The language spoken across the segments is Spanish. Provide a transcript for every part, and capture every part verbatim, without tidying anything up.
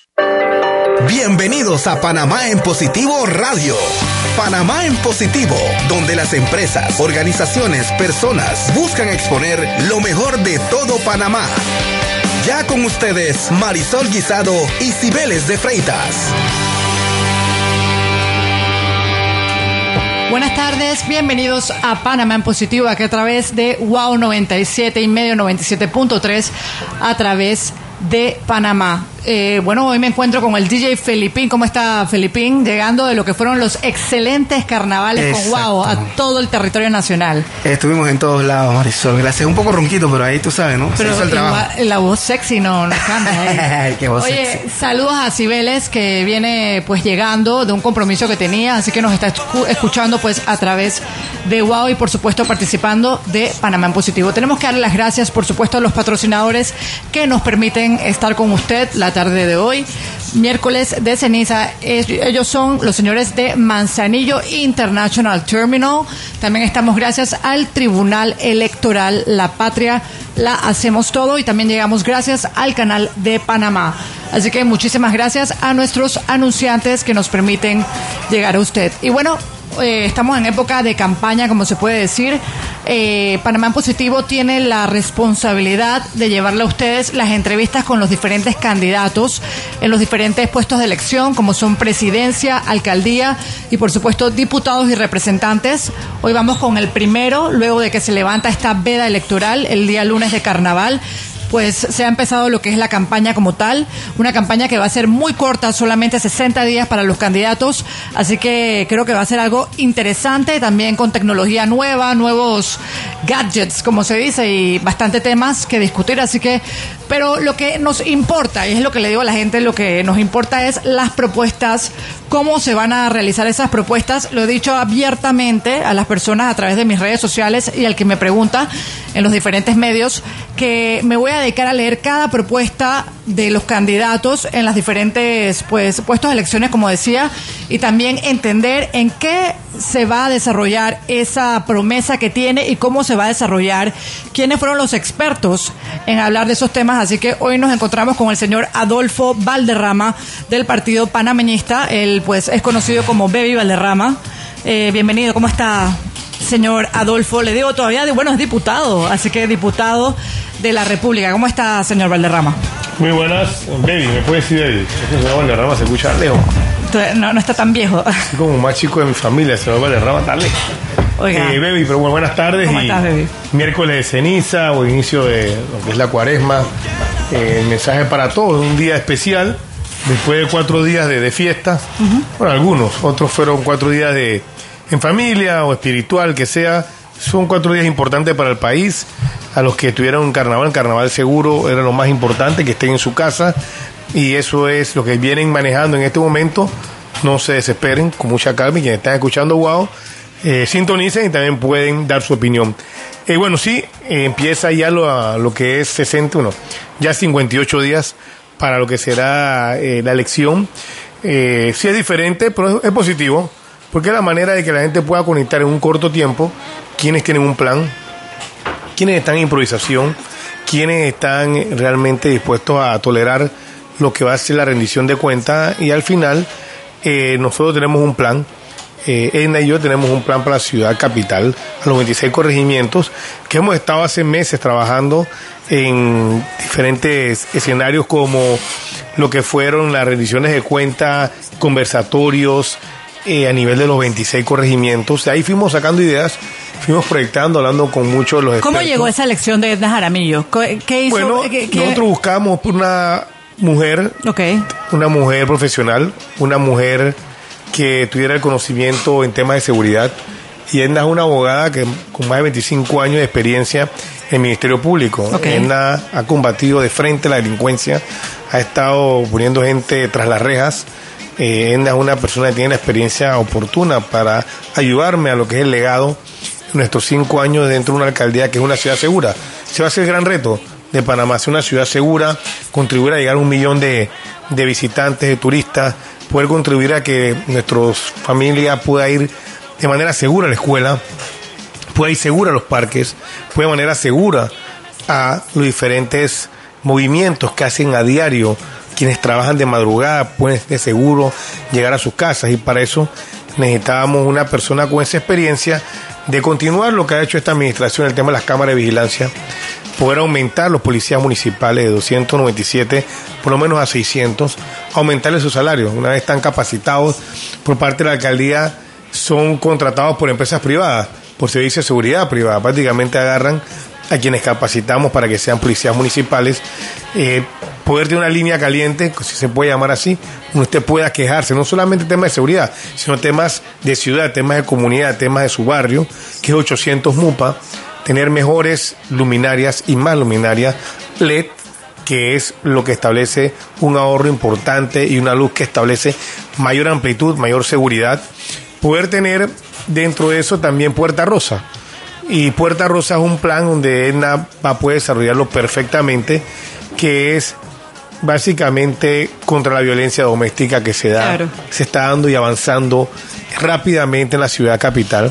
Bienvenidos a Panamá en Positivo Radio. Panamá en Positivo, donde las empresas, organizaciones, personas buscan exponer lo mejor de todo Panamá. Ya con ustedes, Marisol Guisado y Cibeles de Freitas. Buenas tardes, bienvenidos a Panamá en Positivo, aquí a través de WOW noventa y siete y medio, noventa y siete punto tres, a través de Panamá. Eh, bueno, hoy me encuentro con el D J Felipín. ¿Cómo está, Felipín? Llegando de lo que fueron los excelentes carnavales con WOW a todo el territorio nacional. Estuvimos en todos lados, Marisol. Gracias. Un poco ronquito, pero ahí tú sabes, ¿no? Pero se hizo el trabajo. La, la voz sexy no, no cambia. ¿eh? Qué voz Oye, sexy. Saludos a Cibeles, que viene pues llegando de un compromiso que tenía, así que nos está escuchando pues a través de WOW y por supuesto participando de Panamá en Positivo. Tenemos que darle las gracias, por supuesto, a los patrocinadores que nos permiten estar con usted la tarde de hoy, miércoles de ceniza. Ellos son los señores de Manzanillo International Terminal. También estamos gracias al Tribunal Electoral La Patria, la hacemos todo, y también llegamos gracias al Canal de Panamá. Así que muchísimas gracias a nuestros anunciantes que nos permiten llegar a usted. Y bueno, Eh, estamos en época de campaña, como se puede decir. Eh, Panamá en Positivo tiene la responsabilidad de llevarle a ustedes las entrevistas con los diferentes candidatos en los diferentes puestos de elección, como son presidencia, alcaldía y por supuesto diputados y representantes. Hoy vamos con el primero, luego de que se levanta esta veda electoral el día lunes de carnaval. Pues se ha empezado lo que es la campaña como tal, una campaña que va a ser muy corta, solamente sesenta días para los candidatos, así que creo que va a ser algo interesante, también con tecnología nueva, nuevos gadgets, como se dice, y bastante temas que discutir, así que, pero lo que nos importa, y es lo que le digo a la gente, lo que nos importa es las propuestas, cómo se van a realizar esas propuestas. Lo he dicho abiertamente a las personas a través de mis redes sociales y al que me pregunta en los diferentes medios, que me voy a dedicar a leer cada propuesta de los candidatos en las diferentes pues puestos de elecciones, como decía, y también entender en qué se va a desarrollar esa promesa que tiene y cómo se va a desarrollar, quiénes fueron los expertos en hablar de esos temas. Así que hoy nos encontramos con el señor Adolfo Valderrama del Partido Panameñista. Él pues es conocido como Baby Valderrama. Eh, bienvenido, ¿cómo está, señor Adolfo? Le digo todavía, bueno, es diputado, así que diputado de la República. ¿Cómo está, señor Valderrama? Muy buenas. Baby, ¿me puede decir Baby? Es que el señor Valderrama se escucha lejos. No, no está tan viejo. Soy como más chico de mi familia, el señor Valderrama está lejos. Oiga. Eh, Baby, pero bueno, buenas tardes. ¿Cómo y estás, Baby? Miércoles de ceniza o inicio de lo que es la cuaresma. Eh, el mensaje para todos, un día especial, después de cuatro días de, de fiesta. Uh-huh. Bueno, algunos, otros fueron cuatro días de en familia o espiritual, que sea. Son cuatro días importantes para el país. A los que tuvieron un carnaval, carnaval seguro era lo más importante, que estén en su casa. Y eso es lo que vienen manejando en este momento. No se desesperen, con mucha calma. Y quienes están escuchando WOW, eh, sintonicen y también pueden dar su opinión. Eh, bueno, sí, eh, empieza ya lo, lo que es sesenta, bueno, ya cincuenta y ocho días para lo que será eh, la elección. Eh, sí es diferente, pero es, es positivo, porque es la manera de que la gente pueda conectar en un corto tiempo quienes tienen un plan, quienes están en improvisación, quienes están realmente dispuestos a tolerar lo que va a ser la rendición de cuentas. Y al final eh, nosotros tenemos un plan, eh, Edna y yo tenemos un plan para la ciudad capital, a los veintiséis corregimientos, que hemos estado hace meses trabajando en diferentes escenarios, como lo que fueron las rendiciones de cuentas, conversatorios eh, a nivel de los veintiséis corregimientos. De ahí fuimos sacando ideas, fuimos proyectando, hablando con muchos de los expertos. ¿Cómo llegó esa elección de Edna Jaramillo? ¿Qué hizo? Bueno, ¿Qué, qué? nosotros buscamos una mujer, okay. una mujer profesional, una mujer que tuviera el conocimiento en temas de seguridad. Y Edna es una abogada que con más de veinticinco años de experiencia en el Ministerio Público. Okay. Edna ha combatido de frente la delincuencia, ha estado poniendo gente tras las rejas. Eh, Edna es una persona que tiene la experiencia oportuna para ayudarme a lo que es el legado de nuestros cinco años dentro de una alcaldía que es una ciudad segura. Se va a ser el gran reto de Panamá, ser una ciudad segura, contribuir a llegar a un millón de, de visitantes, de turistas, poder contribuir a que nuestra familia pueda ir de manera segura a la escuela, pueda ir segura a los parques, pueda de manera segura a los diferentes movimientos que hacen a diario quienes trabajan de madrugada pueden de seguro llegar a sus casas, y para eso necesitábamos una persona con esa experiencia de continuar lo que ha hecho esta administración, el tema de las cámaras de vigilancia, poder aumentar los policías municipales de doscientos noventa y siete por lo menos a seiscientos, aumentarles sus salarios. Una vez están capacitados por parte de la alcaldía, son contratados por empresas privadas, por servicios de seguridad privada. Prácticamente agarran a quienes capacitamos para que sean policías municipales. Eh, poder tener una línea caliente, si se puede llamar así, donde usted pueda quejarse, no solamente temas de seguridad, sino temas de ciudad, temas de comunidad, temas de su barrio, que es ochocientos MUPA, tener mejores luminarias y más luminarias L E D, que es lo que establece un ahorro importante y una luz que establece mayor amplitud, mayor seguridad. Poder tener dentro de eso también Puerta Rosa. Y Puerta Rosa es un plan donde Edna va a poder desarrollarlo perfectamente, que es básicamente contra la violencia doméstica que se da, claro. se está dando y avanzando rápidamente en la ciudad capital.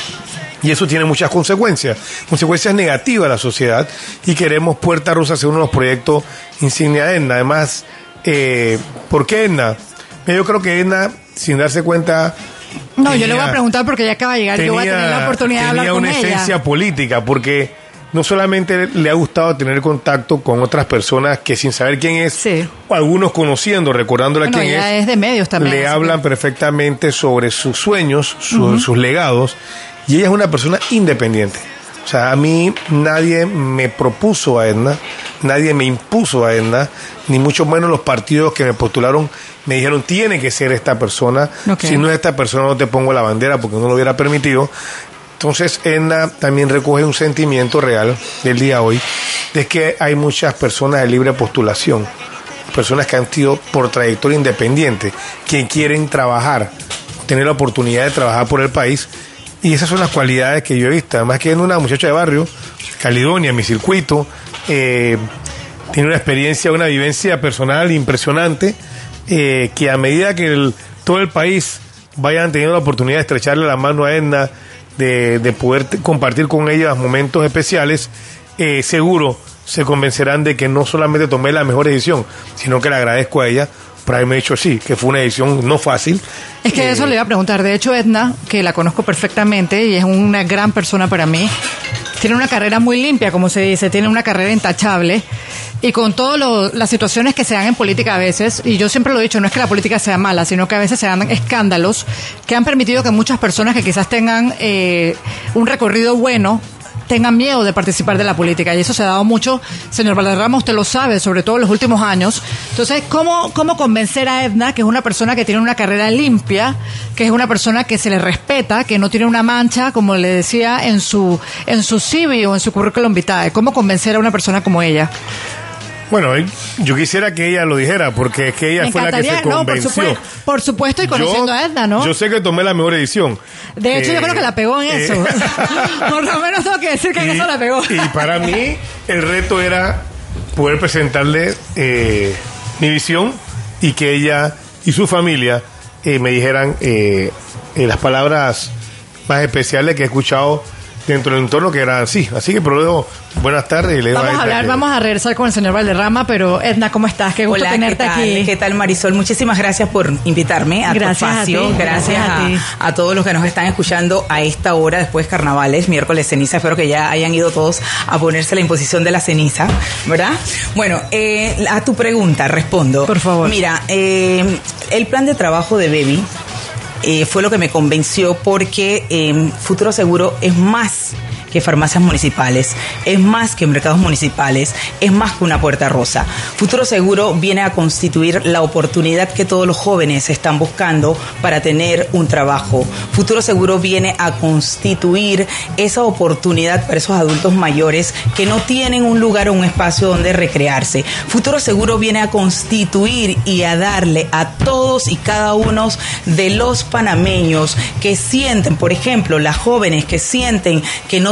Y eso tiene muchas consecuencias, consecuencias negativas a la sociedad, y queremos Puerta Rosa ser uno de los proyectos insignia de Edna. Además, eh, ¿por qué Edna? Yo creo que Edna, sin darse cuenta... No, tenía, yo le voy a preguntar porque ya acaba de llegar, tenía, yo voy a tener la oportunidad de hablar con ella. Tenía una esencia política, porque no solamente le ha gustado tener contacto con otras personas que sin saber quién es, sí. o algunos conociendo, recordándola bueno, quién ella es, es de medios también, le hablan que... perfectamente sobre sus sueños, su, uh-huh. sus legados, y ella es una persona independiente. O sea, a mí nadie me propuso a Edna, nadie me impuso a Edna, ni mucho menos los partidos que me postularon me dijeron, tiene que ser esta persona, okay. si no es esta persona no te pongo la bandera porque no lo hubiera permitido. Entonces, Edna también recoge un sentimiento real del día de hoy, de que hay muchas personas de libre postulación, personas que han sido por trayectoria independiente, que quieren trabajar, tener la oportunidad de trabajar por el país. Y esas son las cualidades que yo he visto. Además que es una muchacha de barrio, Caledonia, mi circuito, eh, tiene una experiencia, una vivencia personal impresionante, eh, que a medida que el, todo el país vayan teniendo la oportunidad de estrecharle la mano a Edna, de, de poder t- compartir con ella momentos especiales, eh, seguro se convencerán de que no solamente tomé la mejor decisión, sino que le agradezco a ella por haberme dicho sí, que fue una decisión no fácil. Es que eh, eso le iba a preguntar. De hecho, Edna, que la conozco perfectamente y es una gran persona para mí, tiene una carrera muy limpia, como se dice, tiene una carrera intachable, y con todas las situaciones que se dan en política a veces, y yo siempre lo he dicho, no es que la política sea mala, sino que a veces se dan escándalos que han permitido que muchas personas que quizás tengan eh, un recorrido bueno, tengan miedo de participar de la política, y eso se ha dado mucho, señor Valderrama, usted lo sabe, sobre todo en los últimos años. Entonces, ¿cómo, cómo convencer a Edna, que es una persona que tiene una carrera limpia, que es una persona que se le respeta, que no tiene una mancha, como le decía, en su en su C V o en su currículum vitae? ¿Cómo convencer a una persona como ella? Bueno, yo quisiera que ella lo dijera, porque es que ella Me fue la que se convenció. No, por, supuesto, por supuesto, y conociendo yo, a Edna, ¿no? Yo sé que tomé la mejor edición. De hecho, eh, yo creo que la pegó en eh, eso. Por lo menos tengo que decir que y, en eso la pegó. Y para mí, el reto era poder presentarle eh, mi visión, y que ella y su familia eh, me dijeran eh, eh, las palabras más especiales que he escuchado dentro del entorno, que eran así. Así que, pero luego, buenas tardes. Le vamos a hablar, que... vamos a regresar con el señor Valderrama, pero Edna, ¿cómo estás? Qué gusto Hola, tenerte ¿qué tal? aquí. ¿Qué tal, Marisol? Muchísimas gracias por invitarme a gracias tu espacio. A ti, gracias gracias a, a, ti. a todos los que nos están escuchando a esta hora, después de carnavales, miércoles ceniza. Espero que ya hayan ido todos a ponerse la imposición de la ceniza, ¿verdad? Bueno, eh, a tu pregunta respondo. Por favor. Mira, eh, el plan de trabajo de Baby eh, fue lo que me convenció, porque eh, Futuro Seguro es más que farmacias municipales, es más que mercados municipales, es más que una puerta rosa. Futuro Seguro viene a constituir la oportunidad que todos los jóvenes están buscando para tener un trabajo. Futuro Seguro viene a constituir esa oportunidad para esos adultos mayores que no tienen un lugar o un espacio donde recrearse. Futuro Seguro viene a constituir y a darle a todos y cada uno de los panameños que sienten, por ejemplo, las jóvenes que sienten que no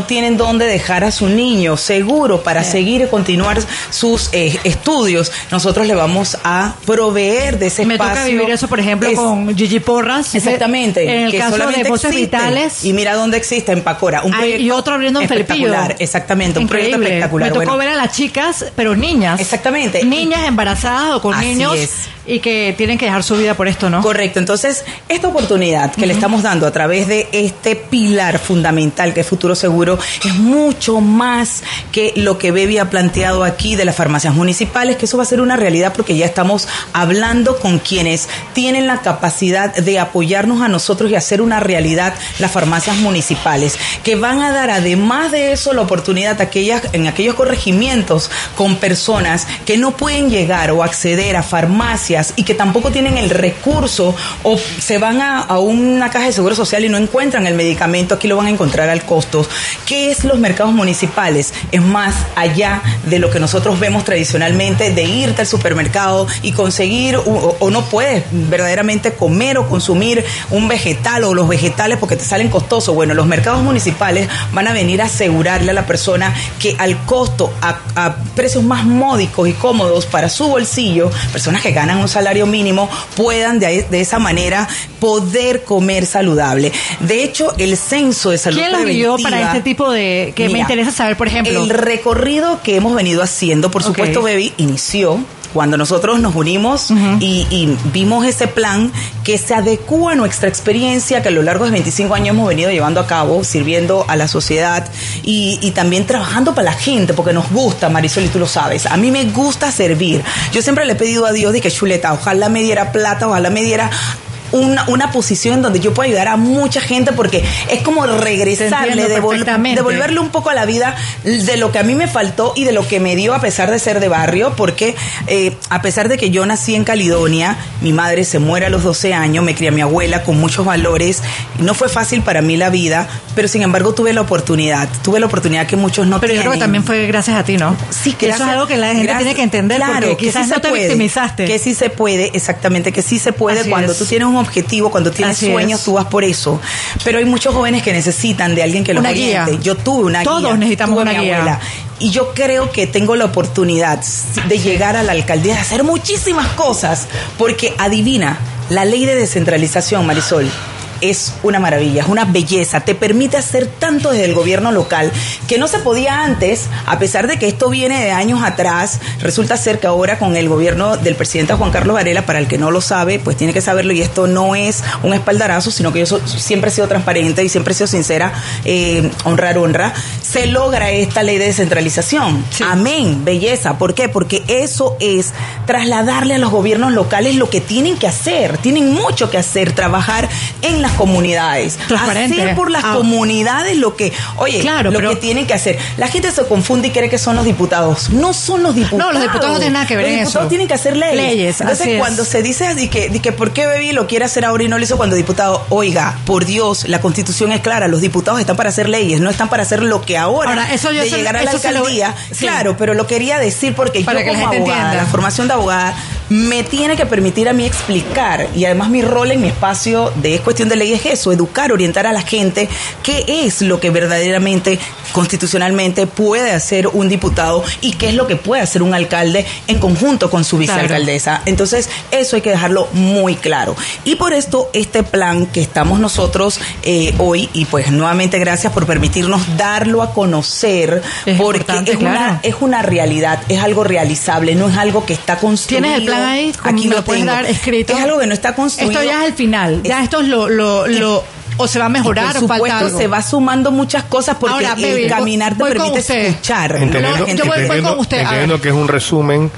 tienen dónde dejar a su niño seguro para sí. seguir y continuar sus eh, estudios, nosotros le vamos a proveer de ese Me espacio. Me toca vivir eso, por ejemplo, es, con Gigi Porras. Exactamente. En el que caso de Voces Vitales. Y mira dónde existe, en Pacora. Un proyecto y otro abriendo en Felipillo. Exactamente, un Increíble. proyecto espectacular. Me tocó bueno. ver a las chicas, pero niñas. Exactamente. Niñas embarazadas o con Así niños. Es. Y que tienen que dejar su vida por esto, ¿no? Correcto. Entonces, esta oportunidad que uh-huh. le estamos dando a través de este pilar fundamental que es Futuro Seguro es mucho más que lo que Bebi ha planteado aquí de las farmacias municipales, que eso va a ser una realidad porque ya estamos hablando con quienes tienen la capacidad de apoyarnos a nosotros y hacer una realidad las farmacias municipales, que van a dar además de eso la oportunidad a aquellas, en aquellos corregimientos con personas que no pueden llegar o acceder a farmacias y que tampoco tienen el recurso o se van a, a una caja de seguro social y no encuentran el medicamento, aquí lo van a encontrar al costo. ¿Qué es los mercados municipales? Es más allá de lo que nosotros vemos tradicionalmente de irte al supermercado y conseguir o, o no puedes verdaderamente comer o consumir un vegetal o los vegetales porque te salen costosos. Bueno, los mercados municipales van a venir a asegurarle a la persona que al costo, a, a precios más módicos y cómodos para su bolsillo, personas que ganan un salario mínimo puedan de, de esa manera poder comer saludable. De hecho, el censo de salud ¿Quién lo guió para este tipo de que mira, me interesa saber, por ejemplo? El recorrido que hemos venido haciendo, por supuesto, okay. Bebi inició cuando nosotros nos unimos uh-huh. y, y vimos ese plan que se adecúa a nuestra experiencia que a lo largo de veinticinco años hemos venido llevando a cabo, sirviendo a la sociedad y, y también trabajando para la gente, porque nos gusta, Marisol, y tú lo sabes. A mí me gusta servir. Yo siempre le he pedido a Dios de que chuleta, ojalá me diera plata, ojalá me diera Una, una posición donde yo pueda ayudar a mucha gente, porque es como regresarle, devol- devolverle un poco a la vida de lo que a mí me faltó y de lo que me dio a pesar de ser de barrio, porque eh, a pesar de que yo nací en Caledonia, mi madre se muere a los doce años, me cría mi abuela con muchos valores, no fue fácil para mí la vida, pero sin embargo tuve la oportunidad, tuve la oportunidad que muchos no pero tienen. Pero yo creo que también fue gracias a ti, ¿no? Sí, que eso es algo que la gente gracias, tiene que entender, claro, porque que quizás sí no te puede, victimizaste. Que sí se puede, exactamente, que sí se puede. Así cuando es. Tú tienes un objetivo, cuando tienes Así sueños, es. Tú vas por eso. Pero hay muchos jóvenes que necesitan de alguien que los una oriente. Guía. Yo tuve una Todos guía. Todos necesitamos tuve una mi guía. Abuela. Y yo creo que tengo la oportunidad de llegar a la alcaldía, de hacer muchísimas cosas, porque adivina, la ley de descentralización, Marisol, es una maravilla, es una belleza, te permite hacer tanto desde el gobierno local que no se podía antes, a pesar de que esto viene de años atrás. Resulta ser que ahora con el gobierno del presidente Juan Carlos Varela, para el que no lo sabe, pues tiene que saberlo, y esto no es un espaldarazo, sino que yo so, siempre he sido transparente y siempre he sido sincera, eh, honrar honra, se logra esta ley de descentralización. Sí. Amén, belleza. ¿Por qué? Porque eso es trasladarle a los gobiernos locales lo que tienen que hacer, tienen mucho que hacer, trabajar en la comunidades, hacer por las ah. comunidades lo que, oye, claro, lo pero, que tienen que hacer. La gente se confunde y cree que son los diputados. No son los diputados. No, los diputados no tienen nada que ver en eso. Los diputados tienen que hacer leyes. leyes Entonces, cuando es. se dice así que, que por qué Bebi lo quiere hacer ahora y no lo hizo cuando diputado, oiga, por Dios, la Constitución es clara, los diputados están para hacer leyes, no están para hacer lo que ahora, ahora eso yo de sé, llegar a la alcaldía. Lo, sí. Claro, pero lo quería decir porque para yo como la abogada, entienda. La formación de abogada me tiene que permitir a mí explicar, y además mi rol en mi espacio de es cuestión de ley es eso, educar, orientar a la gente qué es lo que verdaderamente constitucionalmente puede hacer un diputado y qué es lo que puede hacer un alcalde en conjunto con su vicealcaldesa. Claro. Entonces eso hay que dejarlo muy claro, y por esto este plan que estamos nosotros eh, hoy, y pues nuevamente gracias por permitirnos darlo a conocer, es porque es, claro. una, es una realidad, es algo realizable, no es algo que está construido. ¿Tienes el plan ahí? Aquí lo, lo puedes tengo. Dar escrito. Es algo que no está construido. Esto ya es el final, ya esto es lo, lo, lo o se va a mejorar, por supuesto, o falta algo. Se va sumando muchas cosas porque Ahora, el baby, caminar te permite escuchar. Entendiendo, no, yo voy, voy con usted. Entendiendo que es un resumen,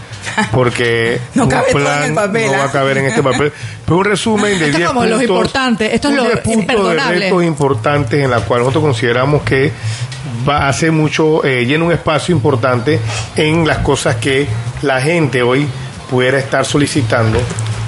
porque no cabe un plan todo en el papel, no ¿eh? va a caber en este papel. Pero un resumen de esto diez es como puntos. Lo importante, esto es lo imperdonable. De retos importantes en la cual nosotros consideramos que va a hacer mucho, eh, llena un espacio importante en las cosas que la gente hoy pudiera estar solicitando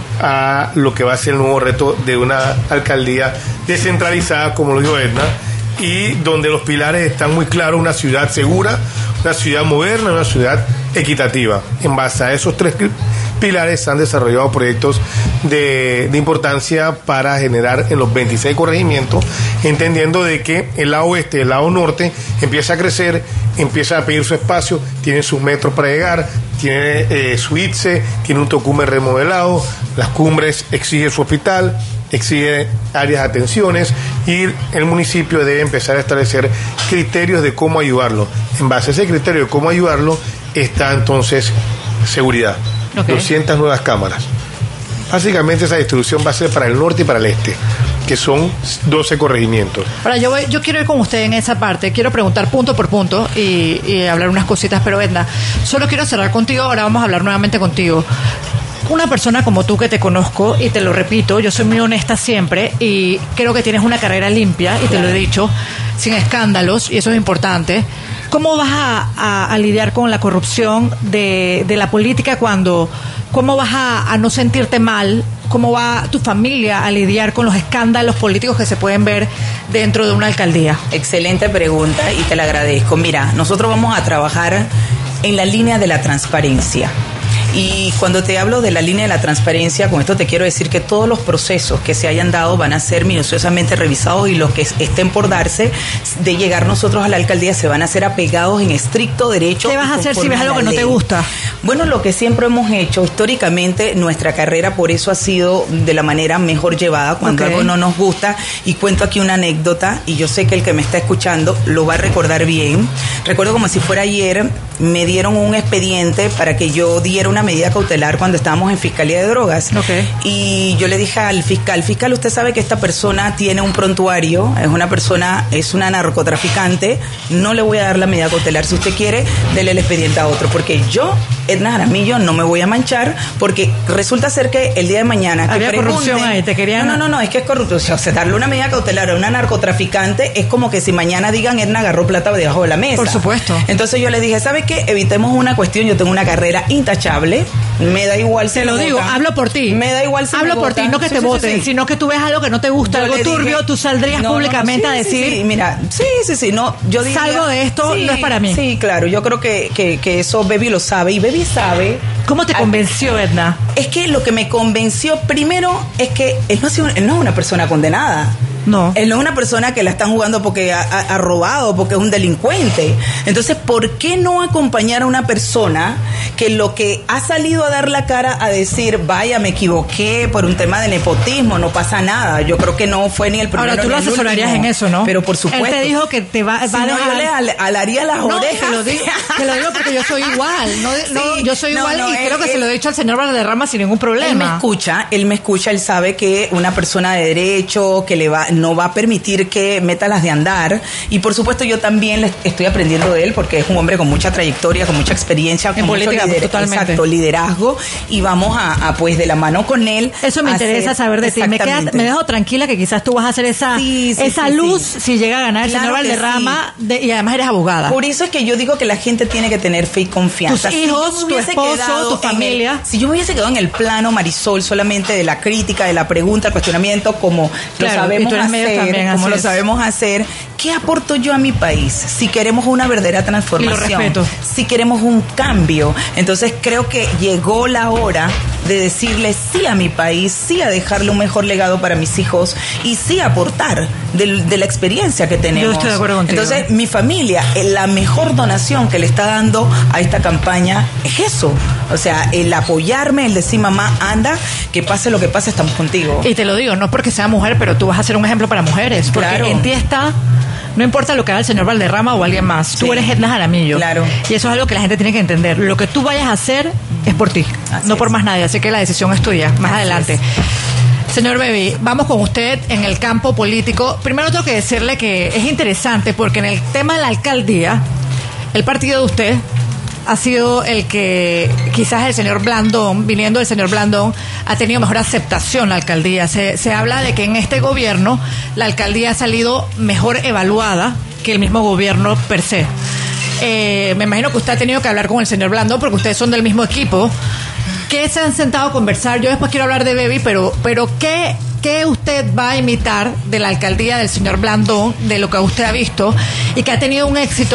a lo que va a ser el nuevo reto de una alcaldía descentralizada, como lo dijo Edna, y donde los pilares están muy claros: una ciudad segura, una ciudad moderna, una ciudad equitativa. En base a esos tres pilares se han desarrollado proyectos de, de importancia para generar en los veintiséis corregimientos, entendiendo de que el lado oeste, el lado norte empieza a crecer, empieza a pedir su espacio, tiene sus metros para llegar, tiene eh, su I T S E, tiene un Tocumen remodelado, las cumbres exige su hospital, exige áreas de atenciones y el municipio debe empezar a establecer criterios de cómo ayudarlo. En base a ese criterio de cómo ayudarlo está entonces seguridad. Okay. doscientas nuevas cámaras. Básicamente esa distribución va a ser para el norte y para el este, que son doce corregimientos. Ahora, yo voy, yo quiero ir con usted en esa parte, quiero preguntar punto por punto y, y hablar unas cositas, pero Edna, solo quiero cerrar contigo, ahora vamos a hablar nuevamente contigo. Una persona como tú que te conozco, y te lo repito, yo soy muy honesta siempre y creo que tienes una carrera limpia, y te lo he dicho, sin escándalos, y eso es importante. ¿Cómo vas a, a, a lidiar con la corrupción de, de la política cuando, cómo vas a, a no sentirte mal? ¿Cómo va tu familia a lidiar con los escándalos políticos que se pueden ver dentro de una alcaldía? Excelente pregunta y te la agradezco. Mira, nosotros vamos a trabajar en la línea de la transparencia. Y cuando te hablo de la línea de la transparencia, con esto te quiero decir que todos los procesos que se hayan dado van a ser minuciosamente revisados y los que estén por darse de llegar nosotros a la alcaldía se van a hacer apegados en estricto derecho. ¿Qué vas a hacer si ves algo que no te gusta? Bueno, lo que siempre hemos hecho, históricamente nuestra carrera por eso ha sido de la manera mejor llevada, cuando okay. algo no nos gusta, y cuento aquí una anécdota, y yo sé que el que me está escuchando lo va a recordar bien. Recuerdo como si fuera ayer, me dieron un expediente para que yo diera una medida cautelar cuando estábamos en Fiscalía de Drogas. Okay. Y yo le dije al fiscal, fiscal, usted sabe que esta persona tiene un prontuario, es una persona, es una narcotraficante, no le voy a dar la medida cautelar. Si usted quiere, dele el expediente a otro, porque yo, Edna Jaramillo, no me voy a manchar, porque resulta ser que el día de mañana... Que había pregunten, corrupción ahí, te querían... No, no, no, es que es corrupción. O sea, darle una medida cautelar a una narcotraficante es como que si mañana digan Edna agarró plata debajo de la mesa. Por supuesto. Entonces yo le dije, ¿sabe qué? Evitemos una cuestión, yo tengo una carrera intachable, me da igual si te lo digo, votan. hablo por ti. Me da igual si hablo por ti, no que sí, te sí, voten, sí, sí. sino que tú ves algo que no te gusta, yo algo turbio, dije, tú saldrías no, públicamente no, no, sí, a decir, sí, sí, mira, sí, sí, sí, no, yo diría, salgo de esto, sí, no es para mí. Sí, claro, yo creo que, que, que eso Baby lo sabe, y Baby sabe. ¿Cómo te convenció, Edna? Es que lo que me convenció primero es que él no, ha sido, él no es una persona condenada. No. Él no es una persona que la están jugando porque ha, ha, ha robado, porque es un delincuente. Entonces, ¿por qué no acompañar a una persona que lo que ha salido a dar la cara a decir, vaya, me equivoqué por un tema de nepotismo, no pasa nada? Yo creo que no fue ni el primero. Ahora, tú lo asesorarías en eso, ¿no? Pero por supuesto. Él te dijo que te va, si va a no, dejar... yo le al, alaría las no, orejas. Te lo, digo, te lo digo porque yo soy igual. No, sí, no, yo soy no, igual no, y él, creo que él, se lo he dicho al señor Valderrama sin ningún problema. Él me escucha, él me escucha, él sabe que una persona de derecho que le va, no va a permitir que meta las de andar, y por supuesto yo también le estoy aprendiendo de él porque es un hombre con mucha trayectoria, con mucha experiencia, en con política, mucho lider- totalmente. Exacto, liderazgo, y vamos a, a pues de la mano con él. Eso me interesa hacer, saber de ti. Me, quedas, me dejo tranquila que quizás tú vas a hacer esa, sí, sí, esa sí, luz sí. si llega a ganar el claro señor Valderrama sí. de, y además eres abogada. Por eso es que yo digo que la gente tiene que tener fe y confianza. Tus hijos, si tu esposo, tu familia. El, si yo me hubiese quedado en el plano, Marisol, solamente de la crítica, de la pregunta, el cuestionamiento, como claro, lo sabemos hacer, también, como lo es. sabemos hacer, ¿qué aporto yo a mi país? Si queremos una verdadera transformación, y lo respeto. Si queremos un cambio, entonces creo que llegó la hora de decirle sí a mi país, sí a dejarle un mejor legado para mis hijos y sí a aportar de, de la experiencia que tenemos. Yo estoy de acuerdo contigo. Entonces, mi familia, la mejor donación que le está dando a esta campaña es eso. O sea, el apoyarme, el decir, mamá, anda, que pase lo que pase, estamos contigo. Y te lo digo, no es porque sea mujer, pero tú vas a ser un ejemplo para mujeres. Porque claro. en ti está... No importa lo que haga el señor Valderrama o alguien más, tú sí. eres Edna Jaramillo. Claro. Y eso es algo que la gente tiene que entender. Lo que tú vayas a hacer es por ti, así no es. por más nadie. Así que la decisión es tuya, más así adelante. Es. Señor Baby, vamos con usted en el campo político. Primero tengo que decirle que es interesante porque en el tema de la alcaldía, el partido de usted ha sido el que quizás el señor Blandón, viniendo del señor Blandón, ha tenido mejor aceptación la alcaldía. Se, se habla de que en este gobierno la alcaldía ha salido mejor evaluada que el mismo gobierno per se. Eh, me imagino que usted ha tenido que hablar con el señor Blandón porque ustedes son del mismo equipo. ¿Qué se han sentado a conversar? Yo después quiero hablar de Baby, pero, pero ¿qué, qué usted va a imitar de la alcaldía del señor Blandón, de lo que usted ha visto y que ha tenido un éxito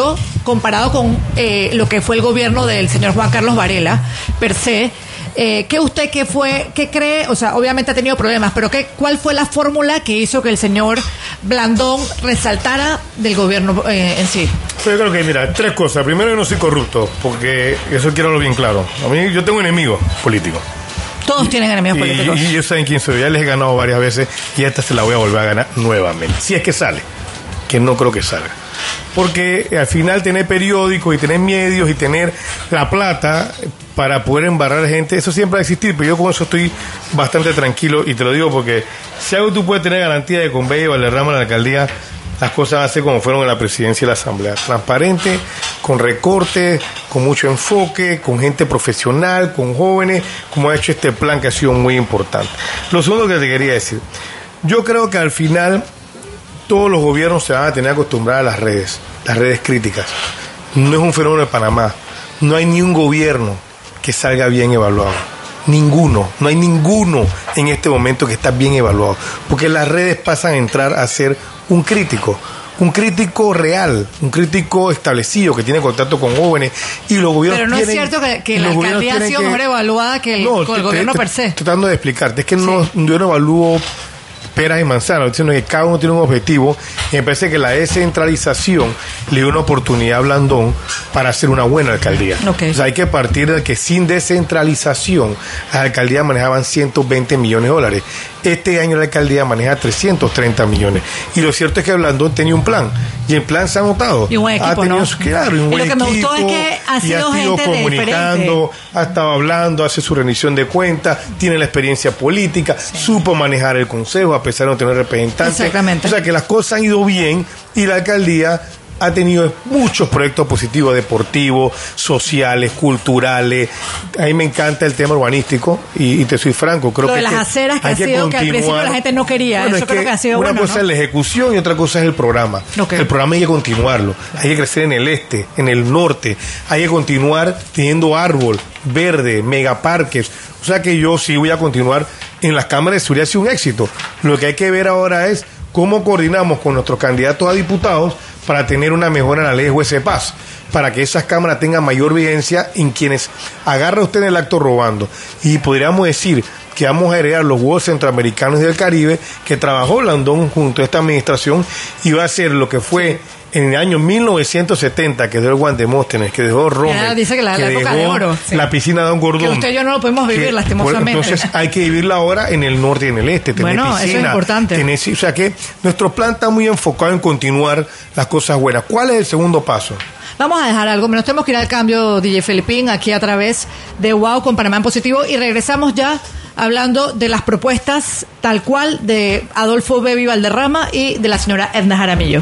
comparado con eh, lo que fue el gobierno del señor Juan Carlos Varela, per se. Eh, ¿Qué usted qué fue, qué cree? O sea, obviamente ha tenido problemas, pero ¿qué, ¿cuál fue la fórmula que hizo que el señor Blandón resaltara del gobierno eh, en sí? Yo creo que, mira, tres cosas. Primero, yo no soy corrupto, porque eso quiero hablarlo bien claro. A mí, yo tengo enemigos políticos. Todos tienen enemigos y, políticos. Y ellos saben quién soy. Ya les he ganado varias veces y esta se la voy a volver a ganar nuevamente. Si es que sale, que no creo que salga. Porque al final tener periódicos y tener medios y tener la plata para poder embarrar gente, eso siempre va a existir, pero yo con eso estoy bastante tranquilo y te lo digo porque si algo tú puedes tener garantía de con Bella y Valderrama en la alcaldía, las cosas van a ser como fueron en la presidencia y la asamblea, transparente, con recortes, con mucho enfoque, con gente profesional, con jóvenes, como ha hecho este plan que ha sido muy importante. Lo segundo que te quería decir, yo creo que al final todos los gobiernos se van a tener que acostumbrar a las redes, las redes críticas. No es un fenómeno de Panamá, no hay ni un gobierno que salga bien evaluado. Ninguno, no hay ninguno en este momento que está bien evaluado, porque las redes pasan a entrar a ser un crítico, un crítico real, un crítico establecido que tiene contacto con jóvenes y los gobiernos. Pero no tienen, es cierto que, que la alcaldía ha sido mejor evaluada que el, no, el te, gobierno te, per se. Tratando de explicarte, es que no, sí. yo no evalúo peras y manzanas, diciendo que cada uno tiene un objetivo y me parece que la descentralización le dio una oportunidad a Blandón para hacer una buena alcaldía. Okay. O sea, hay que partir de que sin descentralización las alcaldías manejaban ciento veinte millones de dólares. Este año la alcaldía maneja trescientos treinta millones. Y lo cierto es que Blandón tenía un plan. Y el plan se ha notado. Y un buen equipo, ha tenido, ¿no? Claro, y un y buen lo que me equipo. gustó es que ha sido y ha gente comunicando, ha estado hablando, hace su rendición de cuentas, tiene la experiencia política, sí. Supo manejar el consejo a pesar de no tener representantes. Exactamente. O sea que las cosas han ido bien y la alcaldía ha tenido muchos proyectos positivos, deportivos, sociales, culturales. A mí me encanta el tema urbanístico y, y te soy franco, creo Lo que de las que aceras que ha sido continuar. Que al principio la gente no quería, bueno, eso es creo que, que ha sido una bueno, cosa ¿no? es la ejecución y otra cosa es el programa. Okay. El programa hay que continuarlo, hay que crecer en el este, en el norte, hay que continuar teniendo árbol, verde, megaparques. O sea que yo sí voy a continuar en las cámaras de seguridad, ha sido un éxito. Lo que hay que ver ahora es cómo coordinamos con nuestros candidatos a diputados para tener una mejora en la ley de jueces de paz, para que esas cámaras tengan mayor vigencia en quienes agarra usted en el acto robando. Y podríamos decir que vamos a heredar los huevos centroamericanos y del Caribe que trabajó Blandón junto a esta administración y va a ser lo que fue en el año mil novecientos setenta, que dejó el Juan Demóstenes, que dejó Rommel, dice que la, que la época dejó de oro, sí. La piscina de Don Gordón. Que usted y yo no lo podemos vivir, que, lastimosamente. Entonces hay que vivirla ahora en el norte y en el este. Tener bueno, piscina, eso es importante. Tener, o sea que nuestro plan está muy enfocado en continuar las cosas buenas. ¿Cuál es el segundo paso? Vamos a dejar algo, nos tenemos que ir al cambio, D J Felipín, aquí a través de WOW con Panamá en Positivo y regresamos ya hablando de las propuestas tal cual de Adolfo Bebi Valderrama y de la señora Edna Jaramillo.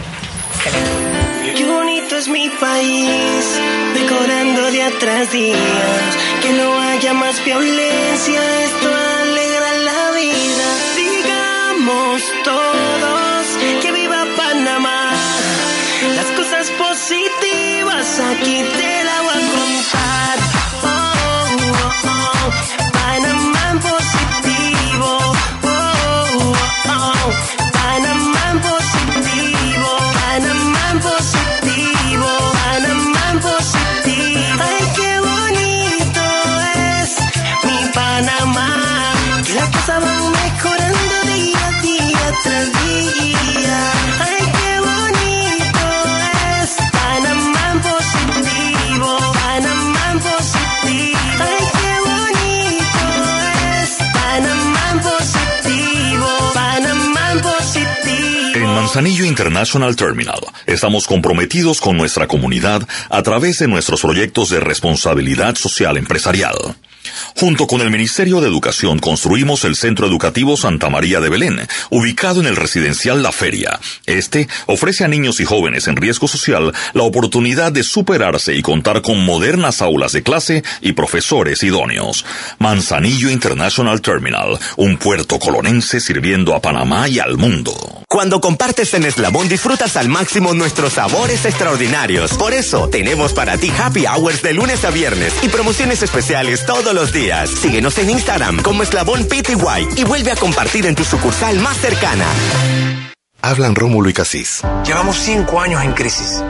Qué bonito es mi país, decorando día tras día, que no haya más violencia, esto alegra la vida. Digamos todos que viva Panamá, las cosas positivas aquí te la voy a contar. Oh, oh, oh. Panamá en positivo. Oh, oh, oh. Panamá en positivo. Panamá en positivo. Panamá en positivo. Ay, qué bonito es mi Panamá, que las cosas van mejorando día a día tras día. Ay, qué bonito es Panamá en positivo. Panamá en positivo. Ay, qué bonito es Panamá en positivo. Panamá en positivo. En Manzanillo International Terminal estamos comprometidos con nuestra comunidad a través de nuestros proyectos de responsabilidad social empresarial. Junto con el Ministerio de Educación construimos el Centro Educativo Santa María de Belén, ubicado en el residencial La Feria. Este ofrece a niños y jóvenes en riesgo social la oportunidad de superarse y contar con modernas aulas de clase y profesores idóneos. Manzanillo International Terminal, un puerto colonense sirviendo a Panamá y al mundo. Cuando compartes en Eslabón disfrutas al máximo nuestros sabores extraordinarios. Por eso tenemos para ti happy hours de lunes a viernes y promociones especiales todos los días. Síguenos en Instagram como Eslabón P T Y y vuelve a compartir en tu sucursal más cercana. Hablan Rómulo y Casís. Llevamos cinco años en crisis.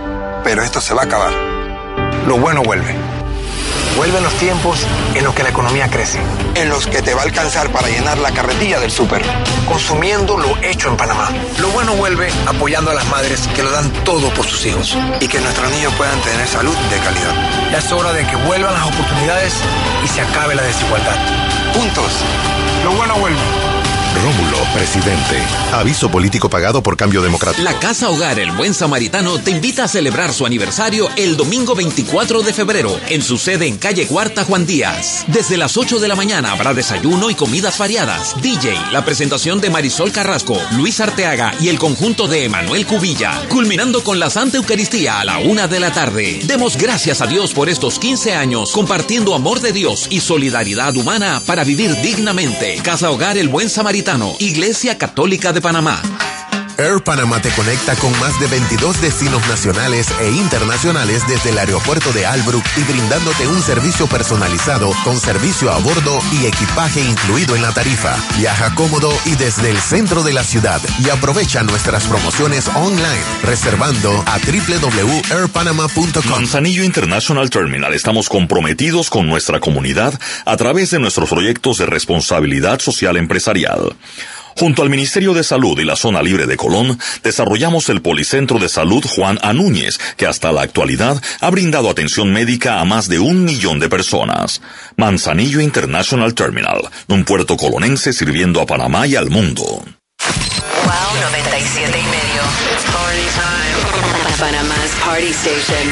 pero esto se va a acabar. Lo bueno vuelve. Vuelven los tiempos en los que la economía crece, en los que te va a alcanzar para llenar la carretilla del súper, consumiendo lo hecho en Panamá. Lo bueno vuelve apoyando a las madres que lo dan todo por sus hijos y que nuestros niños puedan tener salud de calidad. Ya es hora de que vuelvan las oportunidades y se acabe la desigualdad. Juntos, lo bueno vuelve. Rómulo, presidente. Aviso político pagado por Cambio Democrático. La Casa Hogar El Buen Samaritano te invita a celebrar su aniversario el domingo veinticuatro de febrero en su sede en calle Cuarta Juan Díaz. Desde las ocho de la mañana habrá desayuno y comidas variadas, D J, la presentación de Marisol Carrasco, Luis Arteaga y el conjunto de Emanuel Cubilla, culminando con la Santa Eucaristía a la una de la tarde. Demos gracias a Dios por estos quince años compartiendo amor de Dios y solidaridad humana para vivir dignamente. Casa Hogar El Buen Samaritano, Iglesia Católica de Panamá. Air Panamá te conecta con más de veintidós destinos nacionales e internacionales desde el aeropuerto de Albrook y brindándote un servicio personalizado con servicio a bordo y equipaje incluido en la tarifa. Viaja cómodo y desde el centro de la ciudad y aprovecha nuestras promociones online reservando a doble u doble u doble u punto air panama punto com. Manzanillo International Terminal. Estamos comprometidos con nuestra comunidad a través de nuestros proyectos de responsabilidad social empresarial. Junto al Ministerio de Salud y la Zona Libre de Colón, desarrollamos el Policentro de Salud Juan A. Núñez, que hasta la actualidad ha brindado atención médica a más de un millón de personas. Manzanillo International Terminal, un puerto colonense sirviendo a Panamá y al mundo. Wow noventa y siete y medio. It's party time. Panama's Party Station.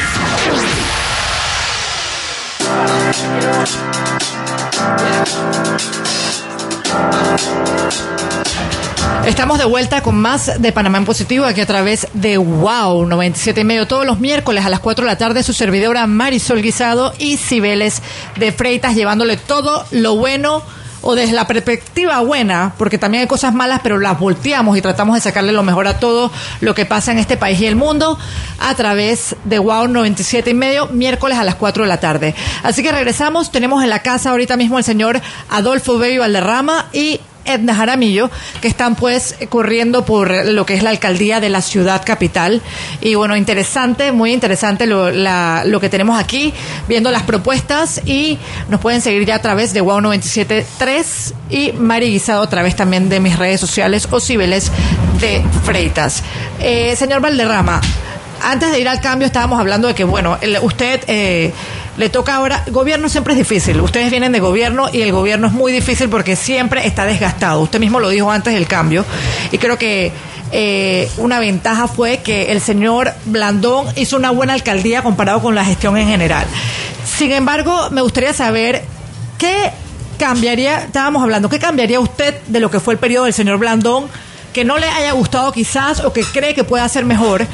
Estamos de vuelta con más de Panamá en Positivo aquí a través de Wow noventa y siete y medio todos los miércoles a las cuatro de la tarde. Su servidora Marisol Guisado y Cibeles de Freitas, llevándole todo lo bueno o desde la perspectiva buena, porque también hay cosas malas, pero las volteamos y tratamos de sacarle lo mejor a todo lo que pasa en este país y el mundo a través de Wow noventa y siete y medio, miércoles a las cuatro de la tarde. Así que regresamos, tenemos en la casa ahorita mismo el señor Adolfo Baby Valderrama y Edna Jaramillo, que están pues corriendo por lo que es la alcaldía de la ciudad capital. Y bueno, interesante, muy interesante lo, la, lo que tenemos aquí, viendo las propuestas, y nos pueden seguir ya a través de Wow noventa y siete punto tres y Mari Guisado a través también de mis redes sociales o Cibeles de Freitas. Eh, señor Valderrama, antes de ir al cambio estábamos hablando de que, bueno, el, usted eh, le toca ahora, gobierno siempre es difícil, ustedes vienen de gobierno y el gobierno es muy difícil porque siempre está desgastado, usted mismo lo dijo antes del cambio, y creo que eh, una ventaja fue que el señor Blandón hizo una buena alcaldía comparado con la gestión en general. Sin embargo, me gustaría saber qué cambiaría, estábamos hablando, qué cambiaría usted de lo que fue el periodo del señor Blandón, que no le haya gustado quizás o que cree que pueda ser mejor,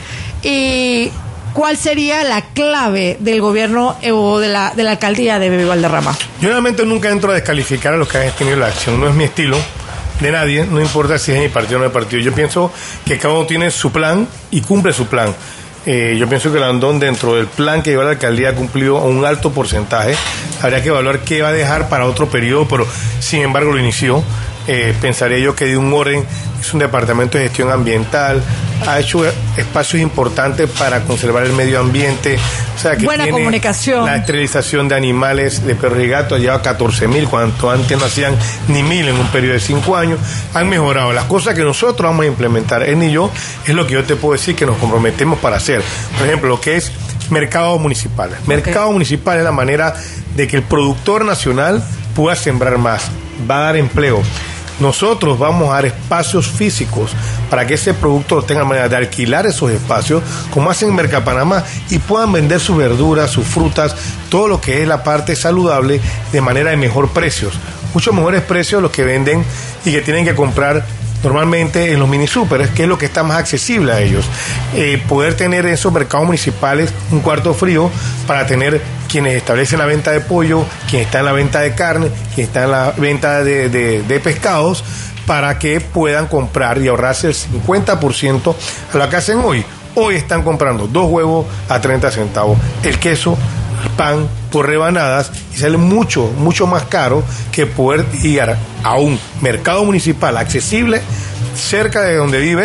y cuál sería la clave del gobierno eh, o de la, de la alcaldía de Baby Valderrama. Yo realmente nunca entro a descalificar a los que han tenido la acción, no es mi estilo de nadie, no importa si es mi partido o no es mi partido. Yo pienso que cada uno tiene su plan y cumple su plan. Eh, yo pienso que Blandón, dentro del plan que lleva la alcaldía, ha cumplido un alto porcentaje. Habría que evaluar qué va a dejar para otro periodo, pero sin embargo lo inició. Eh, pensaría yo que de un orden, es un departamento de gestión ambiental, ha hecho espacios importantes para conservar el medio ambiente, o sea que buena tiene comunicación, la esterilización de animales, de perros y gatos, lleva catorce mil, cuando antes no hacían ni mil en un periodo de cinco años, han mejorado. Las cosas que nosotros vamos a implementar, él y yo, es lo que yo te puedo decir que nos comprometemos para hacer. Por ejemplo, lo que es mercados municipales. Mercado okay. municipal es la manera de que el productor nacional pueda sembrar más, va a dar empleo. Nosotros vamos a dar espacios físicos para que ese productor tenga manera de alquilar esos espacios, como hacen en Mercapanamá, y puedan vender sus verduras, sus frutas, todo lo que es la parte saludable, de manera de mejor precios. Muchos mejores precios los que venden y que tienen que comprar normalmente en los mini súperes, que es lo que está más accesible a ellos. Eh, poder tener en esos mercados municipales un cuarto frío para tener quienes establecen la venta de pollo, quien está en la venta de carne, quien está en la venta de, de, de pescados, para que puedan comprar y ahorrarse el cincuenta por ciento a lo que hacen hoy. Hoy están comprando dos huevos a treinta centavos, el queso, el pan por rebanadas, y sale mucho, mucho más caro que poder ir a un mercado municipal accesible cerca de donde vives,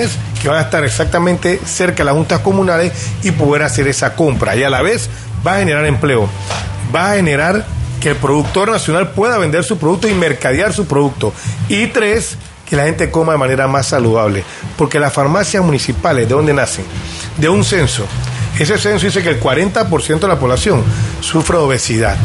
que van a estar exactamente cerca de las juntas comunales y poder hacer esa compra. Y a la vez va a generar empleo, va a generar que el productor nacional pueda vender su producto y mercadear su producto. Y tres, que la gente coma de manera más saludable. Porque las farmacias municipales, ¿de dónde nacen? De un censo. Ese censo dice que el cuarenta por ciento de la población sufre de obesidad.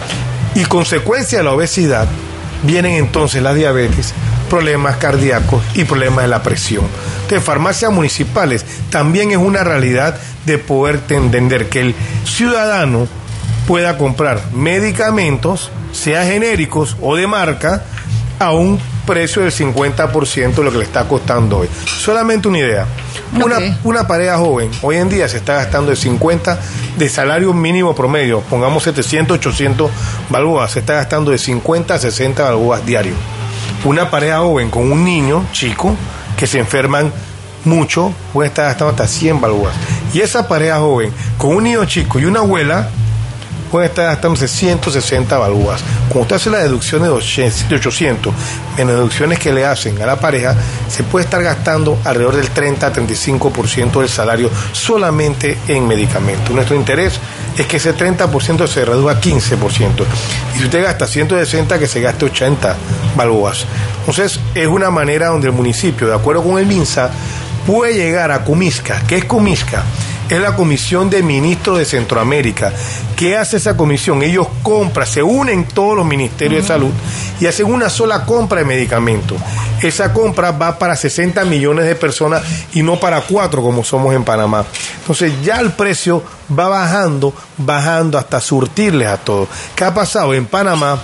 Y consecuencia de la obesidad vienen entonces la diabetes, problemas cardíacos y problemas de la presión. Entonces, farmacias municipales también es una realidad de poder entender que el ciudadano pueda comprar medicamentos, sea genéricos o de marca, a un precio del cincuenta por ciento de lo que le está costando hoy. Solamente una idea. Okay. Una, una pareja joven hoy en día se está gastando de cincuenta de salario mínimo promedio, pongamos setecientos, ochocientos balboas, se está gastando de cincuenta a sesenta balboas diario. Una pareja joven con un niño chico que se enferman mucho puede estar gastando hasta cien balboas. Y esa pareja joven con un niño chico y una abuela puede estar gastándose ciento sesenta balboas. Cuando usted hace las deducciones de ochocientos, en las deducciones que le hacen a la pareja, se puede estar gastando alrededor del treinta a treinta y cinco por ciento del salario solamente en medicamentos. Nuestro interés es que ese treinta por ciento se reduzca a quince por ciento. Y si usted gasta ciento sesenta, que se gaste ochenta balboas. Entonces, es una manera donde el municipio, de acuerdo con el MINSA, puede llegar a Comisca. ¿Qué es Comisca? Es la Comisión de Ministros de Centroamérica. ¿Qué hace esa comisión? Ellos compran, se unen todos los ministerios uh-huh. de salud y hacen una sola compra de medicamentos. Esa compra va para sesenta millones de personas y no para cuatro como somos en Panamá. Entonces ya el precio va bajando, bajando hasta surtirles a todos. ¿Qué ha pasado? En Panamá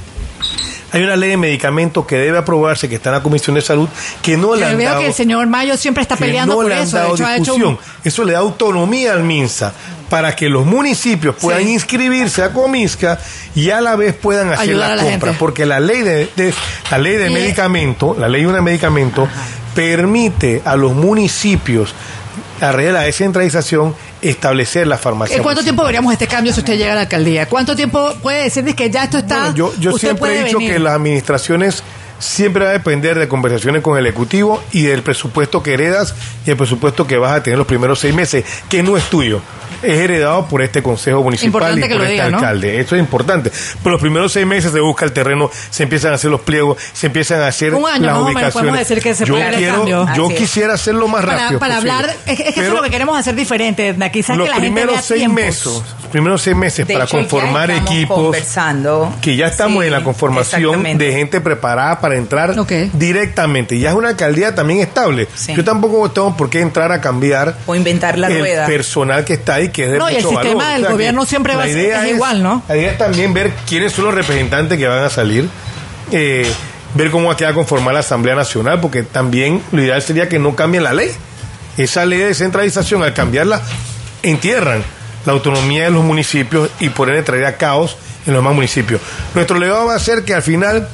hay una ley de medicamentos que debe aprobarse, que está en la Comisión de Salud, que no le han veo dado... que el señor Mayo siempre está peleando por eso. De hecho, ha hecho un... Eso le da autonomía al MINSA para que los municipios puedan sí. inscribirse a Comisca y a la vez puedan hacer ayudar la, la compra. Gente. Porque la ley de, de la ley de y medicamento, la ley de un medicamento, ajá. permite a los municipios, a raíz de la descentralización, establecer la farmacia. ¿En cuánto tiempo veríamos este cambio si usted llega a la alcaldía? ¿Cuánto tiempo puede decirles que ya esto está? Bueno, yo yo siempre he dicho venir? que las administraciones siempre va a depender de conversaciones con el Ejecutivo y del presupuesto que heredas y el presupuesto que vas a tener los primeros seis meses, que no es tuyo, es heredado por este Consejo Municipal importante y por este diga, alcalde. ¿No? Eso es importante. Por los primeros seis meses se busca el terreno, se empiezan a hacer los pliegos, se empiezan a hacer Un año, las no, ubicaciones. Podemos decir que se yo puede quiero, cambio. yo Así quisiera es. hacerlo más para, rápido Para posible. hablar, es, es que eso es lo que queremos hacer diferente. Quizás los que la primeros gente seis meses, los primeros seis meses de para hecho, conformar ya equipos, conversando. que ya estamos sí, en la conformación de gente preparada para entrar okay. directamente. Ya es una alcaldía también estable. Sí. Yo tampoco tengo por qué entrar a cambiar o inventar la el rueda. personal que está ahí, que es de no, mucho y el sistema valor. del o sea, gobierno siempre va a ser es igual, ¿no? La idea es también ver quiénes son los representantes que van a salir, eh, ver cómo va a quedar conformada la Asamblea Nacional, porque también lo ideal sería que no cambien la ley. Esa ley de descentralización, al cambiarla, entierran la autonomía de los municipios y por ende traerá caos en los demás municipios. Nuestro legado va a ser que al final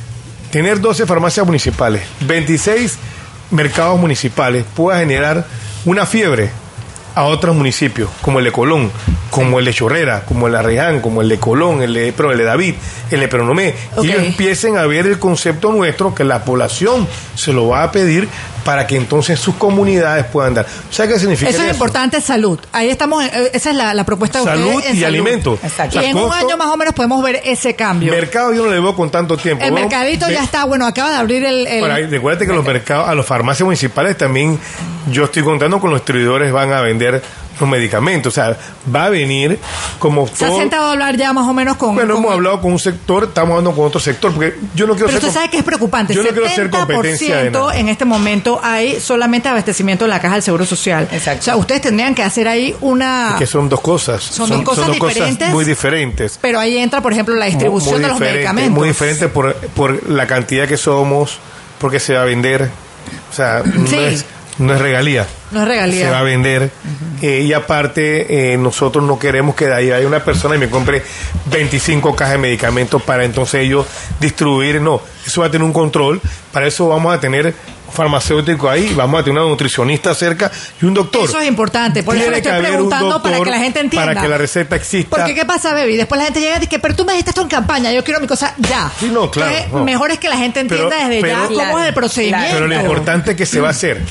tener doce farmacias municipales, veintiséis mercados municipales, pueda generar una fiebre a otros municipios, como el de Colón, como el de Chorrera, como el de Arreján, como el de Colón, el de, pero el de David, el de Peronomé, okay. y ellos empiecen a ver el concepto nuestro, que la población se lo va a pedir para que entonces sus comunidades puedan dar. ¿Sabes qué significa eso? Eso es importante, salud. Ahí estamos, esa es la, la propuesta de salud ustedes. Y salud y alimentos. Exacto. Y en costo, un año más o menos podemos ver ese cambio. Mercado yo no le veo con tanto tiempo. El ¿no? mercadito de, ya está, bueno, acaba de abrir el... el... Ahí, recuérdate que los mercados, a los farmacias municipales también, yo estoy contando con los distribuidores van a vender los medicamentos, o sea, va a venir como ¿Se todo... ha sentado a hablar ya más o menos con... Bueno, con... hemos hablado con un sector, estamos hablando con otro sector, porque yo no quiero Pero ser... usted sabe que es preocupante, yo no quiero ser competencia de nada. En este momento hay solamente abastecimiento en la caja del Seguro Social. Exacto. O sea, ustedes tendrían que hacer ahí una... Es que son dos cosas. Son, son dos cosas son dos diferentes. Cosas muy diferentes. Pero ahí entra, por ejemplo, la distribución de los medicamentos. Muy diferente por, por la cantidad que somos, porque se va a vender. O sea, no sí. es... No es regalía. No es regalía. Se va a vender. Uh-huh. Eh, y aparte, eh, nosotros no queremos que de ahí haya una persona y me compre veinticinco cajas de medicamentos para entonces ellos distribuir. No, eso va a tener un control. Para eso vamos a tener farmacéutico ahí, vamos a tener una nutricionista cerca y un doctor. Eso es importante, por eso le estoy preguntando para que la gente entienda. Para que la receta exista. Porque ¿qué pasa, baby? Después la gente llega y dice, pero tú me dijiste esto en campaña, yo quiero mi cosa ya. Sí, no, claro. Entonces, no. mejor es que la gente entienda pero, desde pero, ya cómo claro, es el procedimiento. Pero lo importante es que se va a hacer.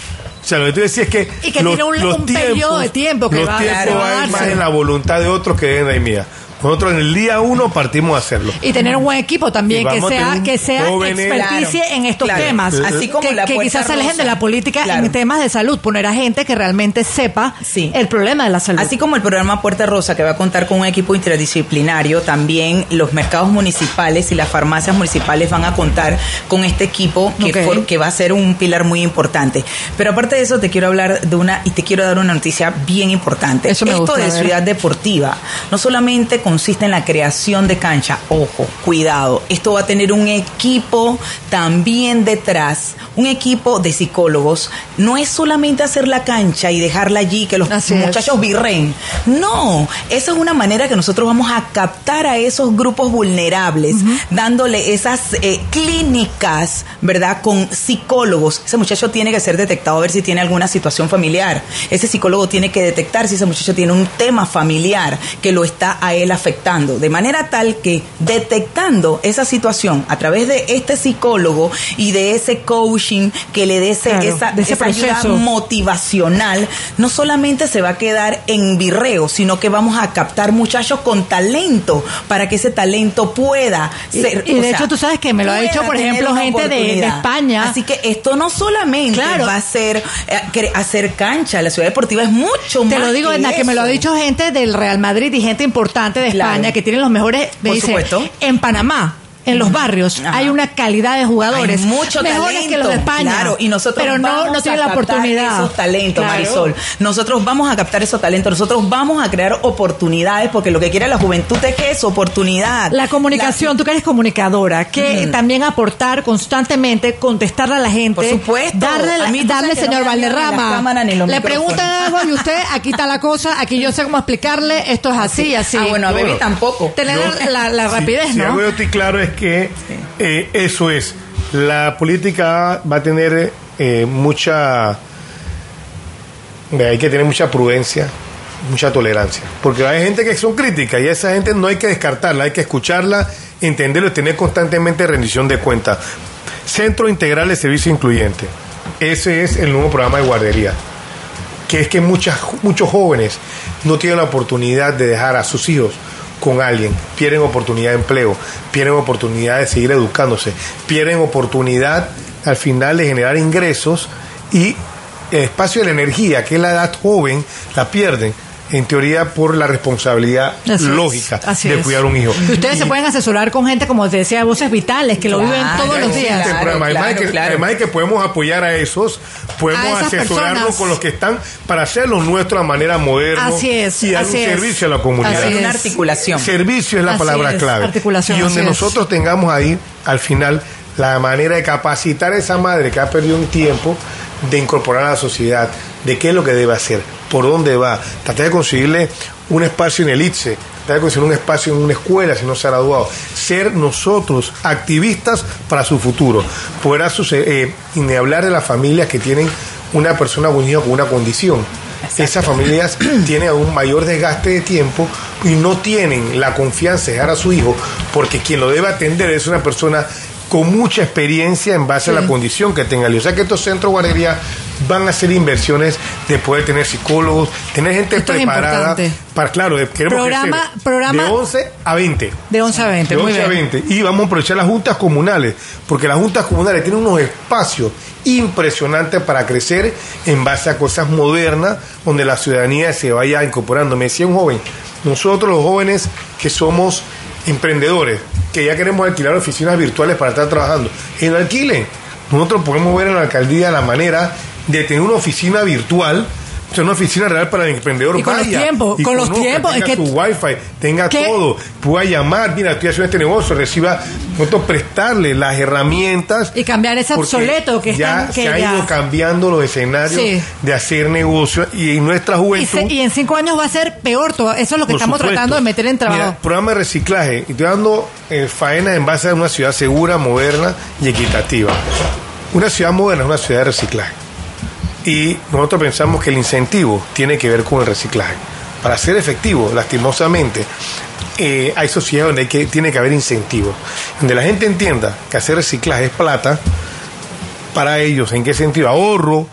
O sea, lo que tú decías es que... Y que tiene un, un periodo de tiempo que los va, tiempos va a va darse. más en la voluntad de otros que en la mía. Nosotros en el día uno partimos a hacerlo. Y tener un buen equipo también, Y que vamos a sea tener que sea jóvenes- experticie Claro, en estos claro. temas. Así como que, la que Puerta quizás se alejen Rosa. de la política Claro. en temas de salud, poner a gente que realmente sepa Sí. el problema de la salud. Así como el programa Puerta Rosa, que va a contar con un equipo interdisciplinario, también los mercados municipales y las farmacias municipales van a contar con este equipo que, Ok. for- que va a ser un pilar muy importante. Pero aparte de eso, te quiero hablar de una, y te quiero dar una noticia bien importante. Eso me Esto gusta, de a ver. Ciudad Deportiva no solamente consiste en la creación de cancha, ojo, cuidado, esto va a tener un equipo también detrás, un equipo de psicólogos. No es solamente hacer la cancha y dejarla allí, que los Así es. muchachos virren. No, esa es una manera que nosotros vamos a captar a esos grupos vulnerables, dándole esas eh, clínicas, ¿verdad? Con psicólogos. Ese muchacho tiene que ser detectado a ver si tiene alguna situación familiar. Ese psicólogo tiene que detectar si ese muchacho tiene un tema familiar que lo está a él afectando. De manera tal que detectando esa situación a través de este psicólogo y de ese coaching que le dé ese, Claro, esa, de ese esa ayuda proceso. motivacional, no solamente se va a quedar en virreo, sino que vamos a captar muchachos con talento para que ese talento pueda Y- ser. y de o sea, hecho, tú sabes que me lo ha pueda dicho, por tener ejemplo, una gente de- de oportunidad. España. Así que esto no solamente Claro. va a ser eh, cre- hacer cancha, la ciudad deportiva es mucho más. Te lo digo, Edna, que me lo ha eso. dicho gente del Real Madrid y gente importante de Claro. España que tienen los mejores. Me Por dice, supuesto. en Panamá, en los barrios, Ajá. hay una calidad de jugadores Hay mucho mejores talento, que los de España. claro, y nosotros pero no, vamos no tienen a la captar oportunidad. esos talentos, Claro. Marisol. Nosotros vamos a captar esos talentos, nosotros vamos a crear oportunidades, porque lo que quiere la juventud es que es oportunidad. La comunicación, tú que eres comunicadora, que Ujú. también aportar constantemente, contestarle a la gente. Por supuesto. Darle, la- A mí tú darle sabes que no señor me da miedo ni la Valderrama. cámara ni los Le micrófonos. preguntan algo y usted, aquí está la cosa, aquí yo sé cómo explicarle, esto es así, así. Ah, bueno, a Baby Bueno. tampoco. Tener Yo- la, la Si- rapidez, si ¿no? algo yo estoy claro es que eh, eso es. La política va a tener eh, mucha. Ve, hay que tener mucha prudencia, mucha tolerancia. Porque hay gente que son críticas y a esa gente no hay que descartarla, hay que escucharla, entenderlo y tener constantemente rendición de cuentas. Centro Integral de Servicio Incluyente. Ese es el nuevo programa de guardería. Que es que muchas, muchos jóvenes no tienen la oportunidad de dejar a sus hijos con alguien, pierden oportunidad de empleo, pierden oportunidad de seguir educándose, pierden oportunidad al final de generar ingresos y el espacio de la energía, que es la edad joven, la pierden en teoría por la responsabilidad Así es, lógica así de es. cuidar un hijo. Y ustedes Y- se pueden asesorar con gente, como te decía, voces vitales, que lo Claro, viven todos los sí, días. claro. Pero además, claro, de que, claro. además de que podemos apoyar a esos, podemos A esas asesorarnos personas. con los que están para hacerlo nuestro de manera moderna Así es, y dar así un es. servicio a la comunidad. Así es. Una articulación. Servicio es la Así palabra es, clave. articulación, Y donde así es. nosotros tengamos ahí, al final, la manera de capacitar a esa madre que ha perdido un tiempo de incorporar a la sociedad, de qué es lo que debe hacer, por dónde va, tratar de conseguirle un espacio en el I T S E, tratar de conseguir un espacio en una escuela si no se ha graduado, ser nosotros activistas para su futuro, poder eh, ni hablar de las familias que tienen una persona o un niño con una condición. Exacto. Esas familias tienen un mayor desgaste de tiempo y no tienen la confianza de dejar a su hijo porque quien lo debe atender es una persona con mucha experiencia en base Sí. a la condición que tenga. O sea que estos centros guardería van a hacer inversiones de poder tener psicólogos, tener gente Esto es preparada importante. para, claro, de- queremos Programa- crecer programa- de once a veinte. De once a veinte, De muy once a bien. veinte. Y vamos a aprovechar las juntas comunales, porque las juntas comunales tienen unos espacios impresionantes para crecer en base a cosas modernas, donde la ciudadanía se vaya incorporando. Me decía un joven, nosotros los jóvenes que somos emprendedores, que ya queremos alquilar oficinas virtuales para estar trabajando, en alquilen. Nosotros podemos ver en la alcaldía la manera de tener una oficina virtual, o sea, una oficina real para el emprendedor. Y con los Vaya, tiempos, y con los conozca, tiempos, tenga es que- su wifi, tenga ¿Qué? todo, pueda llamar, mira, estoy haciendo este negocio, reciba, nosotros prestarle las herramientas. Y cambiar ese porque obsoleto que ya están- que se ha ya- ido cambiando los escenarios Sí. de hacer negocio y en nuestra Y, juventud. se- y en cinco años va a ser peor todo. Eso es lo que Por estamos supuesto. tratando de meter en trabajo. Mira, programa de reciclaje. Y estoy dando eh, faena en base a una ciudad segura, moderna y equitativa. Una ciudad moderna es una ciudad de reciclaje. Y nosotros pensamos que el incentivo tiene que ver con el reciclaje. Para ser efectivo, lastimosamente, eh, hay sociedades donde hay que, tiene que haber incentivos. Donde la gente entienda que hacer reciclaje es plata para ellos. ¿En qué sentido? Ahorro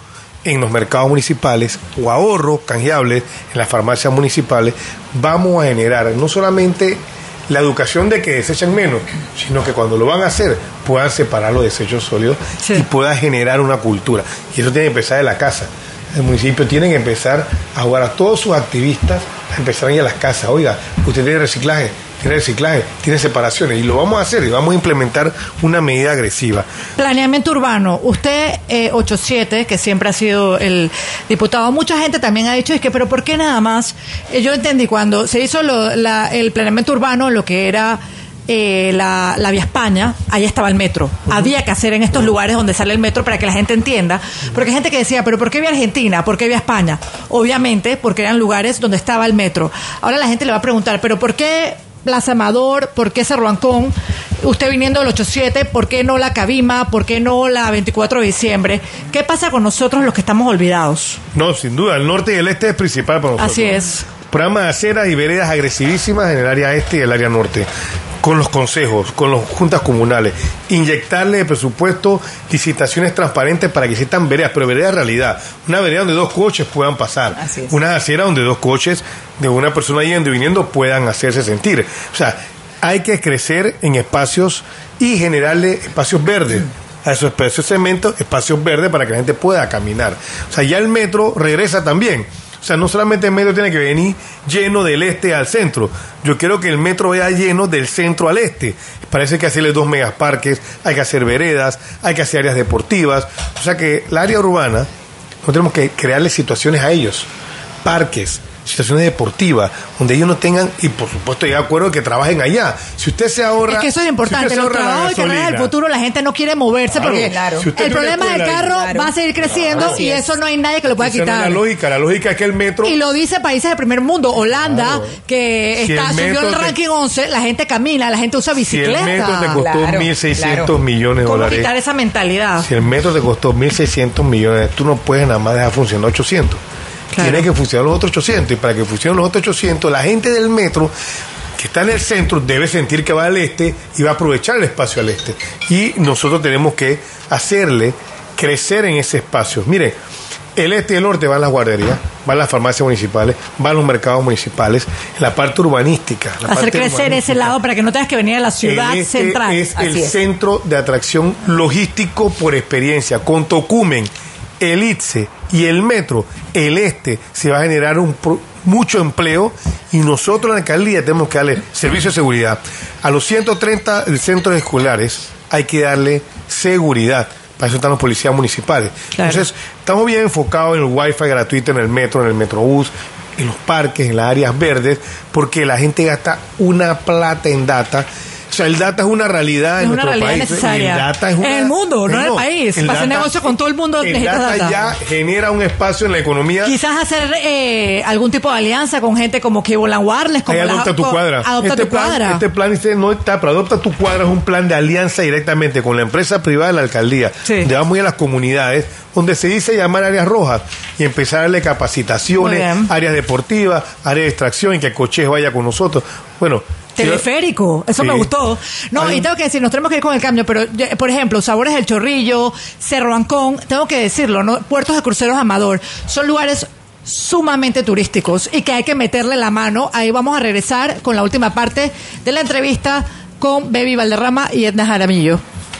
en los mercados municipales o ahorros canjeables en las farmacias municipales, vamos a generar no solamente la educación de que desechen menos, sino que cuando lo van a hacer puedan separar los desechos sólidos, sí, y puedan generar una cultura. Y eso tiene que empezar de la casa. El municipio tiene que empezar a jugar a todos sus activistas, a empezar a ir a las casas. Oiga, usted tiene reciclaje, tiene reciclaje, tiene separaciones, y lo vamos a hacer, y vamos a implementar una medida agresiva. Planeamiento urbano, usted eh, ocho siete, que siempre ha sido el diputado, mucha gente también ha dicho, es que, pero ¿por qué nada más? Eh, yo entendí, cuando se hizo lo, la, el planeamiento urbano, lo que era eh, la, la Vía España, ahí estaba el metro. Uh-huh. Había que hacer en estos lugares donde sale el metro para que la gente entienda, porque hay gente que decía, pero ¿por qué Vía Argentina? ¿Por qué Vía España? Obviamente, porque eran lugares donde estaba el metro. Ahora la gente le va a preguntar, pero ¿por qué Plaza Amador? ¿Por qué Cerro Ancón? Usted viniendo del ocho siete, ¿por qué no la Cabima? ¿Por qué no la veinticuatro de diciembre? ¿Qué pasa con nosotros los que estamos olvidados? No, sin duda, el norte y el este es principal para nosotros. Así es. Programa de aceras y veredas agresivísimas en el área este y el área norte, con los consejos, con las juntas comunales, inyectarle de presupuesto, licitaciones transparentes para que existan veredas, pero veredas de realidad, una vereda donde dos coches puedan pasar, una acera donde dos coches de una persona yendo y viniendo puedan hacerse sentir. O sea, hay que crecer en espacios y generarle espacios verdes. A esos espacios de cemento, espacios verdes para que la gente pueda caminar. O sea, ya el metro regresa también. O sea, no solamente el metro tiene que venir lleno del este al centro. Yo quiero que el metro vaya lleno del centro al este. Parece que hacerle dos megaparques, hay que hacer veredas, hay que hacer áreas deportivas. O sea que la área urbana, nosotros tenemos que crearle situaciones a ellos. Parques, situaciones deportivas, donde ellos no tengan, y por supuesto ya de acuerdo que trabajen allá. Si usted se ahorra... Es que eso es importante, si los trabajos y carreras del futuro, la gente no quiere moverse, claro, porque claro, si el problema del carro claro, va a seguir creciendo, claro, y eso no hay nadie que lo pueda quitar. No es la lógica, la lógica es que el metro... Y lo dice países del primer mundo, Holanda, claro, que si está el subió el ranking te... once, la gente camina, la gente usa bicicleta. Si el metro te costó claro, mil seiscientos claro. millones de ¿Cómo dólares. quitar esa mentalidad? Si el metro te costó mil seiscientos millones, tú no puedes nada más dejar funcionar ochocientos. Claro. Tiene que funcionar los otros ochocientos, y para que funcionen los otros ochocientos, la gente del metro que está en el centro debe sentir que va al este y va a aprovechar el espacio al este. Y nosotros tenemos que hacerle crecer en ese espacio. Mire, el este y el norte van las guarderías, van las farmacias municipales, van los mercados municipales, la parte urbanística. La Hacer parte crecer urbanística. Ese lado para que no tengas que venir a la ciudad el este central. Es Así el es. centro de atracción logístico por experiencia. Con Tocumen, el I T S E y el metro, el este, se va a generar un pro, mucho empleo, y nosotros en la alcaldía tenemos que darle servicio de seguridad. A los ciento treinta centros escolares hay que darle seguridad. Para eso están los policías municipales. Claro. Entonces, estamos bien enfocados en el wifi gratuito en el metro, en el metrobús, en los parques, en las áreas verdes, porque la gente gasta una plata en data. O sea, el data es una realidad es en una nuestro realidad país. Necesaria. El data es una, en el mundo, no, no en el país. El Para hacer negocio con todo el mundo el necesitas data. data. Ya genera un espacio en la economía. Quizás hacer eh, algún tipo de alianza con gente como Cable and Wireless. Como Ahí adopta la, tu cuadra. Adopta este tu plan, cuadra. Este plan dice, no está, pero adopta tu cuadra es un plan de alianza directamente con la empresa privada de la alcaldía. Sí. Donde vamos a ir a las comunidades, donde se dice llamar áreas rojas y empezar a darle capacitaciones, áreas deportivas, áreas de extracción, y que Coches vaya con nosotros. Bueno, teleférico, eso sí. Me gustó. No, Hay... y tengo que decir, nos tenemos que ir con el cambio, pero por ejemplo, Sabores del Chorrillo, Cerro Ancón, tengo que decirlo, ¿no? Puertos de Cruceros Amador, son lugares sumamente turísticos y que hay que meterle la mano. Ahí vamos a regresar con la última parte de la entrevista con Baby Valderrama y Edna Jaramillo.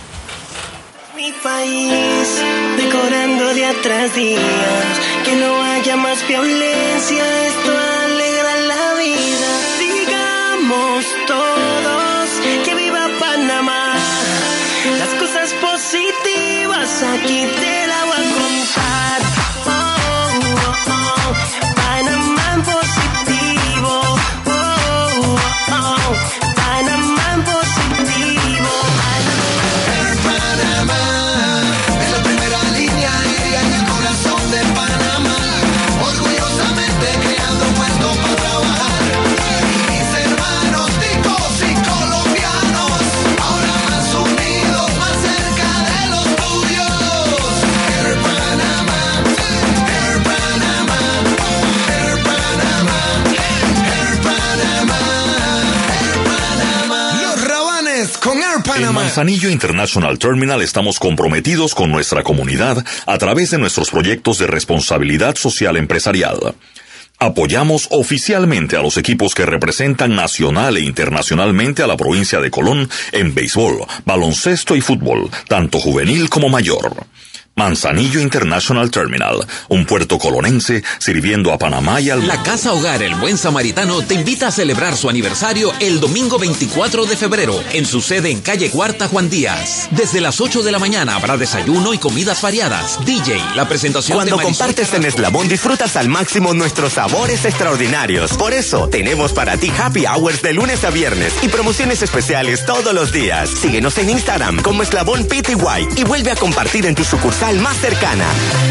Mi país, decorando día tras día, que no haya más violencia, esto alegra la vida. Digamos todos que viva Panamá, las cosas positivas aquí te la voy a contar. Oh, oh, oh, Panamá en positivo. Oh, oh, oh, Panamá en positivo. Panamá es la primera línea aérea en el corazón de Panamá, orgullosamente creando puestos para trabajar. Mis hermanos ticos y colombianos, ahora más unidos, más cerca de los tuyos. En Manzanillo International Terminal estamos comprometidos con nuestra comunidad a través de nuestros proyectos de responsabilidad social empresarial. Apoyamos oficialmente a los equipos que representan nacional e internacionalmente a la provincia de Colón en béisbol, baloncesto y fútbol, tanto juvenil como mayor. Manzanillo International Terminal, un puerto colonense sirviendo a Panamá y al... La Casa Hogar El Buen Samaritano te invita a celebrar su aniversario el domingo veinticuatro de febrero en su sede en calle Cuarta Juan Díaz. Desde las ocho de la mañana habrá desayuno y comidas variadas. D J, la presentación Cuando de Marisol compartes en Eslabón disfrutas al máximo nuestros sabores extraordinarios. Por eso tenemos para ti happy hours de lunes a viernes y promociones especiales todos los días. Síguenos en Instagram como Eslabón P T Y y vuelve a compartir en tu sucursal más cercana.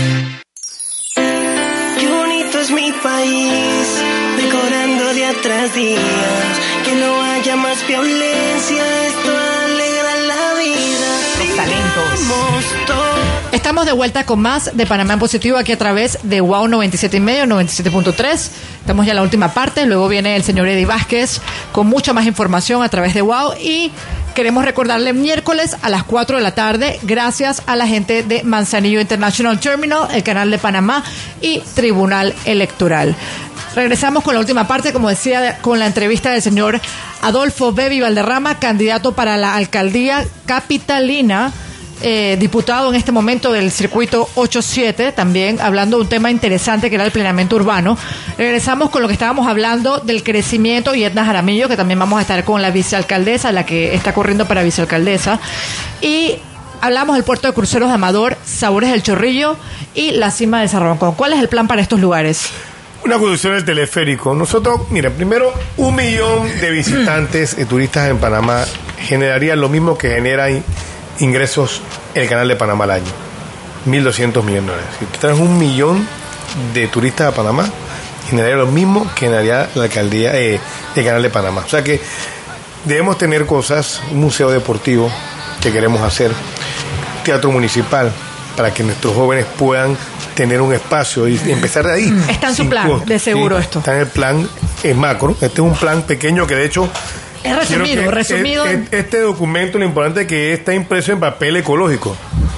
Qué bonito es mi país, decorando día tras día. Que no haya más violencia, esto alegra la vida. Los talentos. Estamos de vuelta con más de Panamá en Positivo aquí a través de Wow noventa y siete y medio, noventa y siete punto tres. Estamos ya en la última parte, luego viene el señor Eddie Vázquez con mucha más información a través de Wow y queremos recordarle miércoles a las cuatro de la tarde, gracias a la gente de Manzanillo International Terminal, el Canal de Panamá y Tribunal Electoral. Regresamos con la última parte, como decía, con la entrevista del señor Adolfo Bebi Valderrama, candidato para la alcaldía capitalina, eh, diputado en este momento del circuito ocho siete, también hablando de un tema interesante que era el planeamiento urbano. Regresamos con lo que estábamos hablando del crecimiento y Edna Jaramillo, que también vamos a estar con la vicealcaldesa, la que está corriendo para vicealcaldesa. Y hablamos del puerto de cruceros de Amador, Sabores del Chorrillo y la cima del Zarroncón. ¿Cuál es el plan para estos lugares? Una conducción del teleférico. Nosotros, mira, primero, un millón de visitantes y turistas en Panamá generaría lo mismo que genera ingresos el Canal de Panamá al año. mil doscientos millones de dólares. Si tú traes un millón de turistas a Panamá, generaría lo mismo que generaría la alcaldía, eh, el Canal de Panamá. O sea que debemos tener cosas, un museo deportivo que queremos hacer, teatro municipal, para que nuestros jóvenes puedan tener un espacio y empezar de ahí. Está en su plan, costo. De seguro sí, esto. Está en el plan en macro. Este es un plan pequeño que de hecho... Es resumido, que, resumido. Es, es, este documento, lo importante es que está impreso en papel ecológico,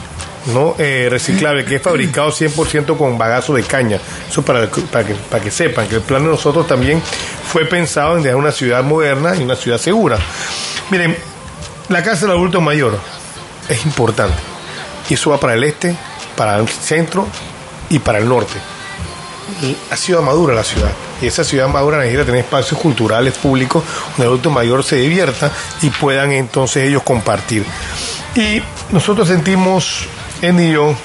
no eh, reciclable, que es fabricado cien por ciento con bagazo de caña. Eso para, para, que, para que sepan que el plan de nosotros también fue pensado en dejar una ciudad moderna y una ciudad segura. Miren, la casa del adulto mayor es importante. Y eso va para el este, para el centro y para el norte. Y ha sido madura la ciudad. Y esa ciudad madura necesita tener espacios culturales públicos donde el adulto mayor se divierta y puedan entonces ellos compartir. Y nosotros sentimos, en y yo,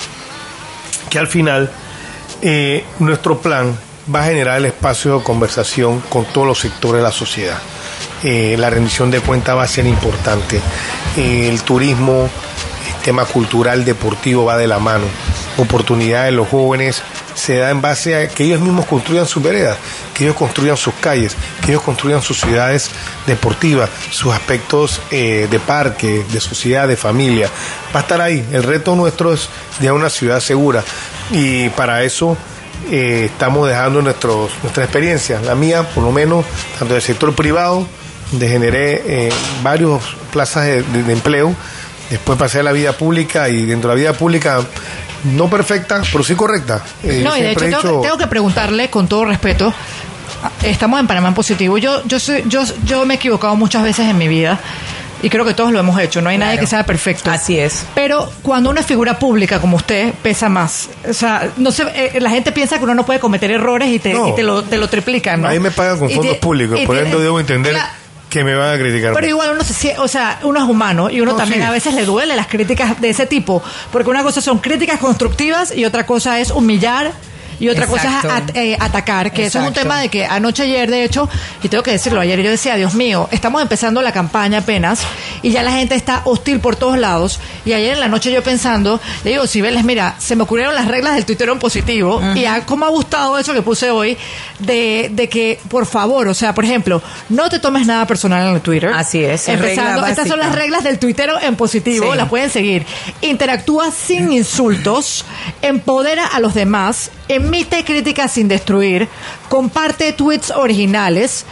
que al final eh, nuestro plan va a generar el espacio de conversación con todos los sectores de la sociedad. Eh, la rendición de cuentas va a ser importante. Eh, el turismo, el tema cultural, deportivo va de la mano. Oportunidades de los jóvenes se da en base a que ellos mismos construyan sus veredas, que ellos construyan sus calles, que ellos construyan sus ciudades deportivas, sus aspectos eh, de parque, de sociedad, de familia. Va a estar ahí. El reto nuestro es de una ciudad segura y para eso eh, estamos dejando nuestros, nuestra experiencia, la mía por lo menos, tanto del sector privado, donde generé eh, varios plazas de, de, de empleo, después pasé a la vida pública y dentro de la vida pública no perfecta, pero sí correcta. Eh, no, y de hecho, hecho... Tengo, tengo que preguntarle con todo respeto, estamos en Panamá en Positivo, yo, yo, soy, yo, yo me he equivocado muchas veces en mi vida y creo que todos lo hemos hecho, no hay claro. nadie que sea perfecto. Así es. Pero cuando una figura pública como usted pesa más, o sea, no sé, eh, la gente piensa que uno no puede cometer errores y te, no, y te, lo, te lo triplican, ¿no? A mí me pagan con fondos te, públicos, por ende debo entender... La, que me van a criticar. Pero igual uno se, o sea, uno es humano y uno no, también sí. a veces le duele las críticas de ese tipo, porque una cosa son críticas constructivas y otra cosa es humillar y otra Exacto. cosa es at, eh, atacar, que Exacto. eso es un tema de que anoche, ayer, de hecho, y tengo que decirlo, ayer yo decía, Dios mío, estamos empezando la campaña apenas y ya la gente está hostil por todos lados, y ayer en la noche yo pensando, le digo, Cibeles, mira, se me ocurrieron las reglas del tuitero en positivo, uh-huh. y a, cómo ha gustado eso que puse hoy, de, de que, por favor, o sea, por ejemplo, no te tomes nada personal en el Twitter. Así es. Empezando, estas son las reglas del tuitero en positivo, sí. las pueden seguir. Interactúa sin insultos, empodera a los demás, emite críticas sin destruir, comparte tweets originales,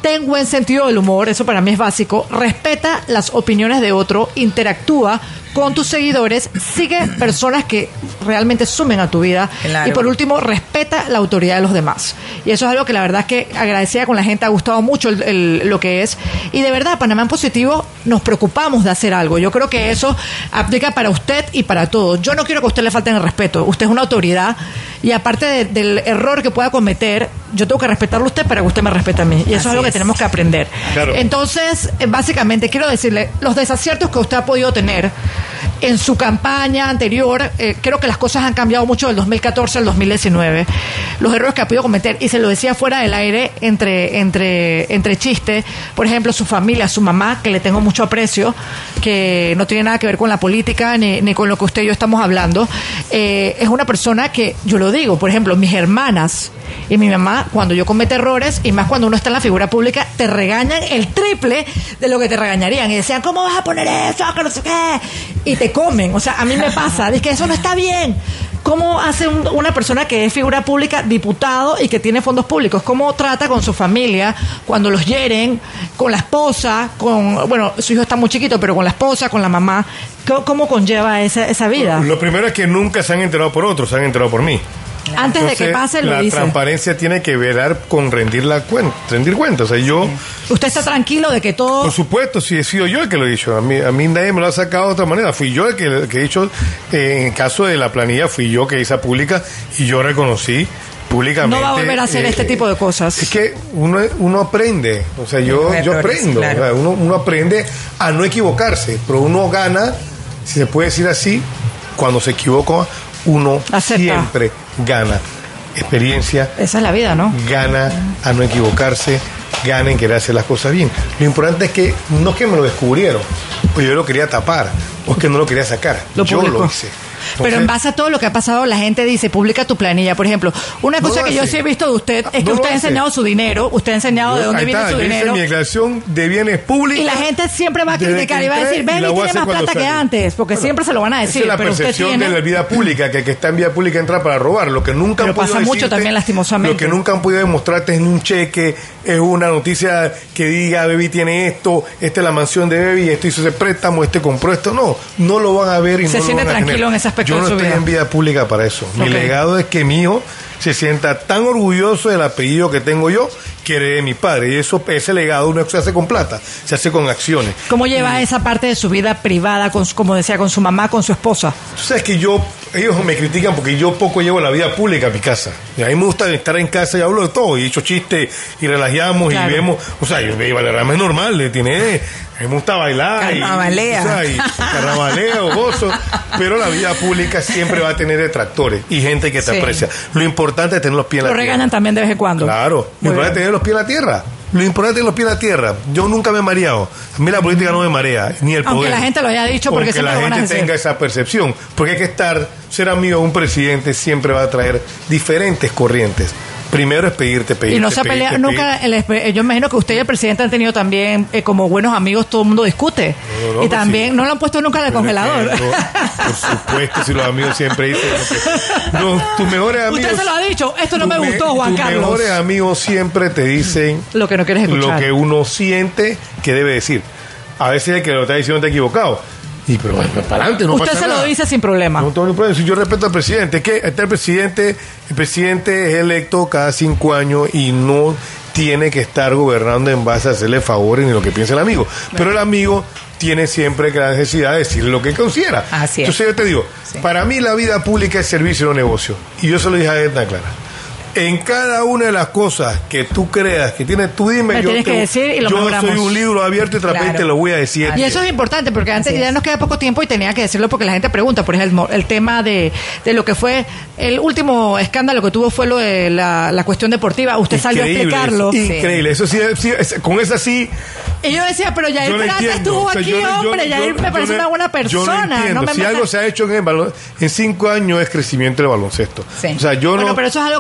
ten buen sentido del humor, eso para mí es básico, respeta las opiniones de otro, interactúa con tus seguidores, sigue personas que realmente sumen a tu vida Claro. y por último, respeta la autoridad de los demás. Y eso es algo que la verdad es que agradecida con la gente, ha gustado mucho el, el- lo que es. Y de verdad, Panamá en Positivo nos preocupamos de hacer algo. Yo creo que eso aplica para usted y para todos. Yo no quiero que a usted le falten el respeto. Usted es una autoridad y aparte de- del error que pueda cometer, yo tengo que respetarlo a usted para que usted me respete a mí. Y eso Así es algo que es. tenemos que aprender. Claro. Entonces, eh, básicamente, quiero decirle, los desaciertos que usted ha podido tener en su campaña anterior, eh, creo que las cosas han cambiado mucho del dos mil catorce al dos mil diecinueve. Los errores que ha podido cometer, y se lo decía fuera del aire, entre, entre, entre chistes, por ejemplo, su familia, su mamá, que le tengo mucho aprecio, que no tiene nada que ver con la política ni, ni con lo que usted y yo estamos hablando, eh, es una persona que, yo lo digo, por ejemplo, mis hermanas y mi mamá, cuando yo cometo errores, y más cuando uno está en la figura pública, te regañan el triple de lo que te regañarían. Y decían, ¿cómo vas a poner eso? Que no sé qué. Y te comen. O sea, a mí me pasa. Dice que eso no está bien. ¿Cómo hace un- una persona que es figura pública, diputado y que tiene fondos públicos? ¿Cómo trata con su familia cuando los hieren, con la esposa, con, bueno, su hijo está muy chiquito, pero con la esposa, con la mamá? ¿Cómo, cómo conlleva esa, esa vida? Lo primero es que nunca se han enterado por otros, se han enterado por mí. Antes de que Entonces, pase, lo la dice. transparencia tiene que velar con rendir la cuenta, rendir cuentas. O sea, yo, ¿Usted está tranquilo de que todo... por supuesto, si he sido yo el que lo he dicho, a mí, a mí nadie me lo ha sacado de otra manera. Fui yo el que, el que he dicho, eh, en el caso de la planilla, fui yo que hice pública y yo reconocí públicamente. No va a volver a hacer eh, este tipo de cosas. Es que uno, uno aprende, o sea, yo, Los yo errores, aprendo, claro. o sea, uno, uno aprende a no equivocarse, pero uno gana, si se puede decir así, cuando se equivoca, uno Acepta. siempre gana experiencia, Esa es la vida, ¿no? gana a no equivocarse, gana en querer hacer las cosas bien. Lo importante es que no es que me lo descubrieron, pues yo lo quería tapar, o es que no lo quería sacar, Lo yo publicó. lo hice. Pero en Entonces, base a todo lo que ha pasado, la gente dice, publica tu planilla. Por ejemplo, una No cosa lo que yo hace. sí he visto de usted es que No lo usted ha hace. enseñado su dinero, usted ha enseñado de dónde ahí viene está, su yo hice dinero. mi declaración de bienes públicos. Y la gente siempre va a desde criticar que y va a entré, decir, y la Benny voy a tiene hacer más cuando plata que salga. antes, porque Bueno, siempre se lo van a esa decir. es la Pero usted percepción tiene... de la vida pública, que el que está en vía pública entra para robar. Lo que nunca Pero han podido pasa mucho decirte, también, lastimosamente. Lo que nunca han podido demostrarte es un cheque, es una noticia que diga, Baby tiene esto, esta es la mansión de Baby, este hizo ese préstamo, este compró esto. No, no lo van a ver y Se no lo siente van a tranquilo tener. en ese aspecto Yo de no su estoy vida. en vida pública para eso. Mi Ok. legado es que mi hijo se sienta tan orgulloso del apellido que tengo yo que heredé de mi padre. Y eso, ese legado no se hace con plata, se hace con acciones. ¿Cómo lleva esa parte de su vida privada, con su- como decía, con su mamá, con su esposa? Tú sabes que yo, ellos me critican porque yo poco llevo la vida pública a mi casa. Y a mí me gusta estar en casa y hablo de todo. Y he hecho chistes y relajamos Claro. y vemos. O sea, yo veía Valderrama es normal, le tiene. A mí me gusta bailar. y- Carnavalea. o sea, y carnavaleo, gozo. Pero la vida pública siempre va a tener detractores y gente que te Sí. aprecia. Lo importante es tener los pies en Lo la tierra. regañan también de vez en cuando. Claro, Muy lo importante es bien. tener los pies en la tierra. Lo importante es tener los pies en la tierra. Yo nunca me he mareado. A mí la política no me marea, ni el poder. Aunque la gente lo haya dicho, porque Aunque siempre la lo van a gente decir. tenga esa percepción. Porque hay que estar, ser amigo de un presidente siempre va a traer diferentes corrientes. Primero es pedirte, pedirte, Y no se pedirte, pelea, pedirte. nunca, el espe- yo imagino que usted y el presidente han tenido también eh, como buenos amigos, todo el mundo discute. No, no, y pues también, sí. no lo han puesto nunca en el Pero es que congelador. no, por supuesto, si los amigos siempre dicen que no, tus mejores amigos. Usted se lo ha dicho, esto no tu me me- gustó, Juan tus Carlos. mejores amigos siempre te dicen Lo que no quieres escuchar. lo que uno siente que debe decir. A veces el que lo está diciendo está equivocado. Y pero bueno, para adelante, no Usted pasa se nada. lo dice sin problema. No tengo ningún problema. Si yo respeto al presidente, que está el presidente, el presidente es electo cada cinco años y no tiene que estar gobernando en base a hacerle favores ni lo que piensa el amigo. Pero el amigo tiene siempre la necesidad de decirle lo que considera. Así es. Entonces yo te digo, Sí. para mí la vida pública es servicio y no negocio. Y yo se lo dije a Edna Clara. En cada una de las cosas que tú creas que tienes, tú dime, Me yo, tienes te- que decir y lo yo mejoramos. soy un libro abierto y transparente, Claro. lo voy a decir. Y eso es importante porque antes Así ya es. nos queda poco tiempo y tenía que decirlo porque la gente pregunta, por ejemplo, el tema de, de lo que fue el último escándalo que tuvo fue lo de la, la cuestión deportiva. Usted salió a Increíble, explicarlo. eso, increíble. Eso sí, sí, es- con esa sí. Y yo decía, pero Yair Yo lo Peralta entiendo. estuvo O sea, aquí, yo no- yo- hombre. yo- Yair me yo parece no- una buena yo persona. no entiendo. me si meta- algo se ha hecho en el balon, en cinco años es crecimiento del baloncesto. Sí. O sea, yo Bueno, no. pero eso es algo que usted sabe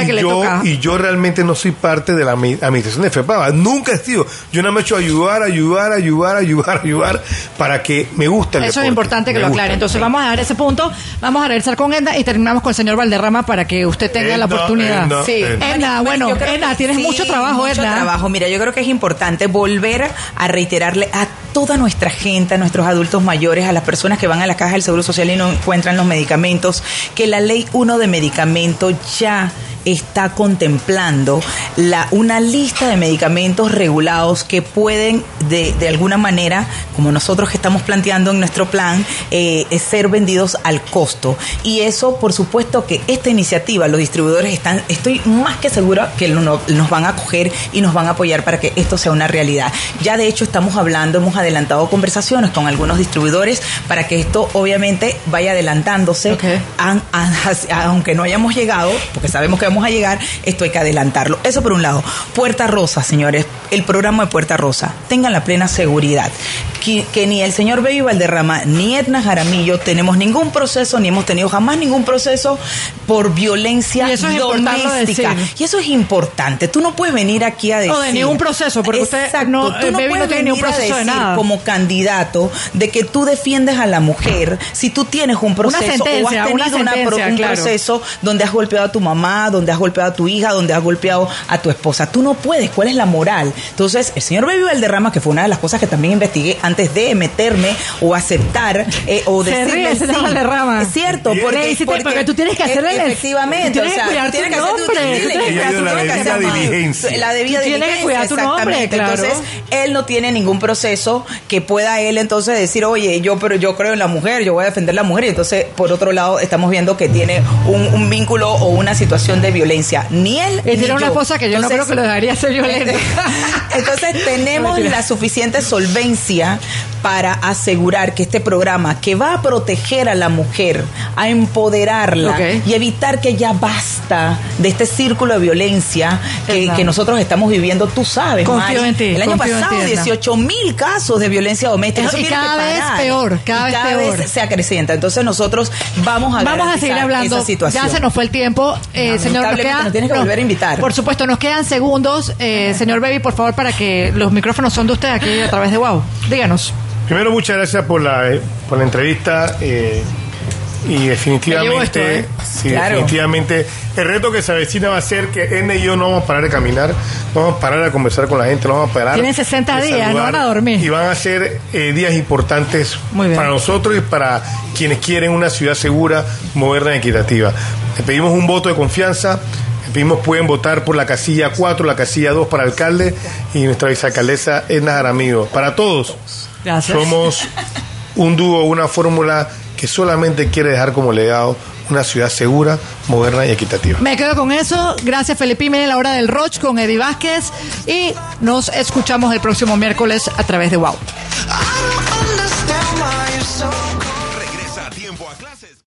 que le yo, toca. Y yo realmente no soy parte de la administración de FEPAVA. Nunca he sido. Yo no me he hecho ayudar, ayudar, ayudar, ayudar, ayudar para que me guste el Eso deporte. es importante que Me lo gusta. aclare. Entonces vamos a dar ese punto. Vamos a regresar con Edna y terminamos con el señor Valderrama para que usted tenga la Edna, oportunidad. Edna, Sí. Edna. Edna, bueno, Yo creo Edna, que tienes sí, mucho trabajo, mucho Edna. trabajo. Mira, yo creo que es importante volver a reiterarle a toda nuestra gente, a nuestros adultos mayores, a las personas que van a la caja del Seguro Social y no encuentran los medicamentos, que la ley uno de medicamentos ya está contemplando la, una lista de medicamentos regulados que pueden de, de alguna manera, como nosotros que estamos planteando en nuestro plan, eh, ser vendidos al costo. Y eso, por supuesto que esta iniciativa, los distribuidores están, estoy más que segura que no, nos van a acoger y nos van a apoyar para que esto sea una realidad. Ya de hecho estamos hablando, hemos adelantado conversaciones con algunos distribuidores para que esto obviamente vaya adelantándose, Okay. an, an, aunque no hayamos llegado, porque sabemos que vamos a llegar, esto hay que adelantarlo. Eso por un lado. Puerta Rosa, señores, el programa de Puerta Rosa, tengan la plena seguridad que, que ni el señor Baby Valderrama ni Edna Jaramillo tenemos ningún proceso, ni hemos tenido jamás ningún proceso por violencia Y eso es importante doméstica. decir. Y eso es importante. Tú no puedes venir aquí a decir... No, de ningún proceso, porque usted Exacto. no- Tú el no Baby no puedes tiene ningún venir a proceso de decir nada. como candidato de que tú defiendes a la mujer si tú tienes un proceso sentencia, o has una tenido una pro- sentencia, un claro. proceso donde has golpeado a tu mamá, donde has golpeado a tu hija, donde has golpeado a tu esposa. Tú no puedes. ¿Cuál es la moral? Entonces, el señor Baby Valderrama, que fue una de las cosas que también investigué antes de meterme o aceptar eh, o Se decirle ríe, sí. señor Valderrama. Es cierto, Bien. porque, Le hiciste- porque, porque tú tienes que hacerle el- efectivamente, tú tienes o sea, que cuidar tú tienes tu que hacer tu- nombre, tienes tú que tienes cuidar que tu- cuidar tienes que la hacer debida tu- diligencia. La debida Tú tienes que diligencia, cuidar tu nombre, exactamente. claro. Entonces, él no tiene ningún proceso que pueda él entonces decir, oye, yo pero yo creo en la mujer, yo voy a defender a la mujer. Y entonces, por otro lado, estamos viendo que tiene un, un vínculo o una situación de violencia. Ni él Y ni tiene una yo. esposa que yo no Entonces, creo que lo dejaría ser violento. entonces tenemos Mentira. la suficiente solvencia para asegurar que este programa que va a proteger a la mujer, a empoderarla Ok. y evitar que ya basta de este círculo de violencia que, Exacto. que nosotros estamos viviendo, tú sabes, Confío Mari. en ti, El año confío en pasado, ti, Edna. dieciocho mil casos de violencia doméstica. Y Eso tiene cada que vez parar. peor, cada Y vez cada peor. vez se acrecienta. Entonces nosotros vamos a Vamos a garantizar seguir hablando. esa situación. Ya se nos fue el tiempo. Eh, señor, nos Lamentablemente queda- nos tienes que no, volver a invitar. Por supuesto, nos quedan segundos. Eh, señor Baby, por favor, para que los micrófonos son de usted aquí a través de Wow. Díganos. Primero, muchas gracias por la, eh, por la entrevista. eh, y definitivamente, Me llevo esto, ¿eh? sí, Claro. definitivamente, el reto que se avecina va a ser que Edna y yo no vamos a parar de caminar, no vamos a parar de conversar con la gente, no vamos a parar. Tienen sesenta de días, no saludar, van a dormir. Y van a ser eh, días importantes Muy bien. para nosotros y para quienes quieren una ciudad segura, moderna y equitativa. Le pedimos un voto de confianza. Le pedimos pueden votar por la casilla cuatro, la casilla dos para alcalde y nuestra vicealcaldesa Edna Jaramillo. Para todos. Gracias. Somos un dúo, una fórmula que solamente quiere dejar como legado una ciudad segura, moderna y equitativa. Me quedo con eso. Gracias, Felipe. Miren la hora del Roch con Eddie Vázquez. Y nos escuchamos el próximo miércoles a través de Wow. I don't understand why you're so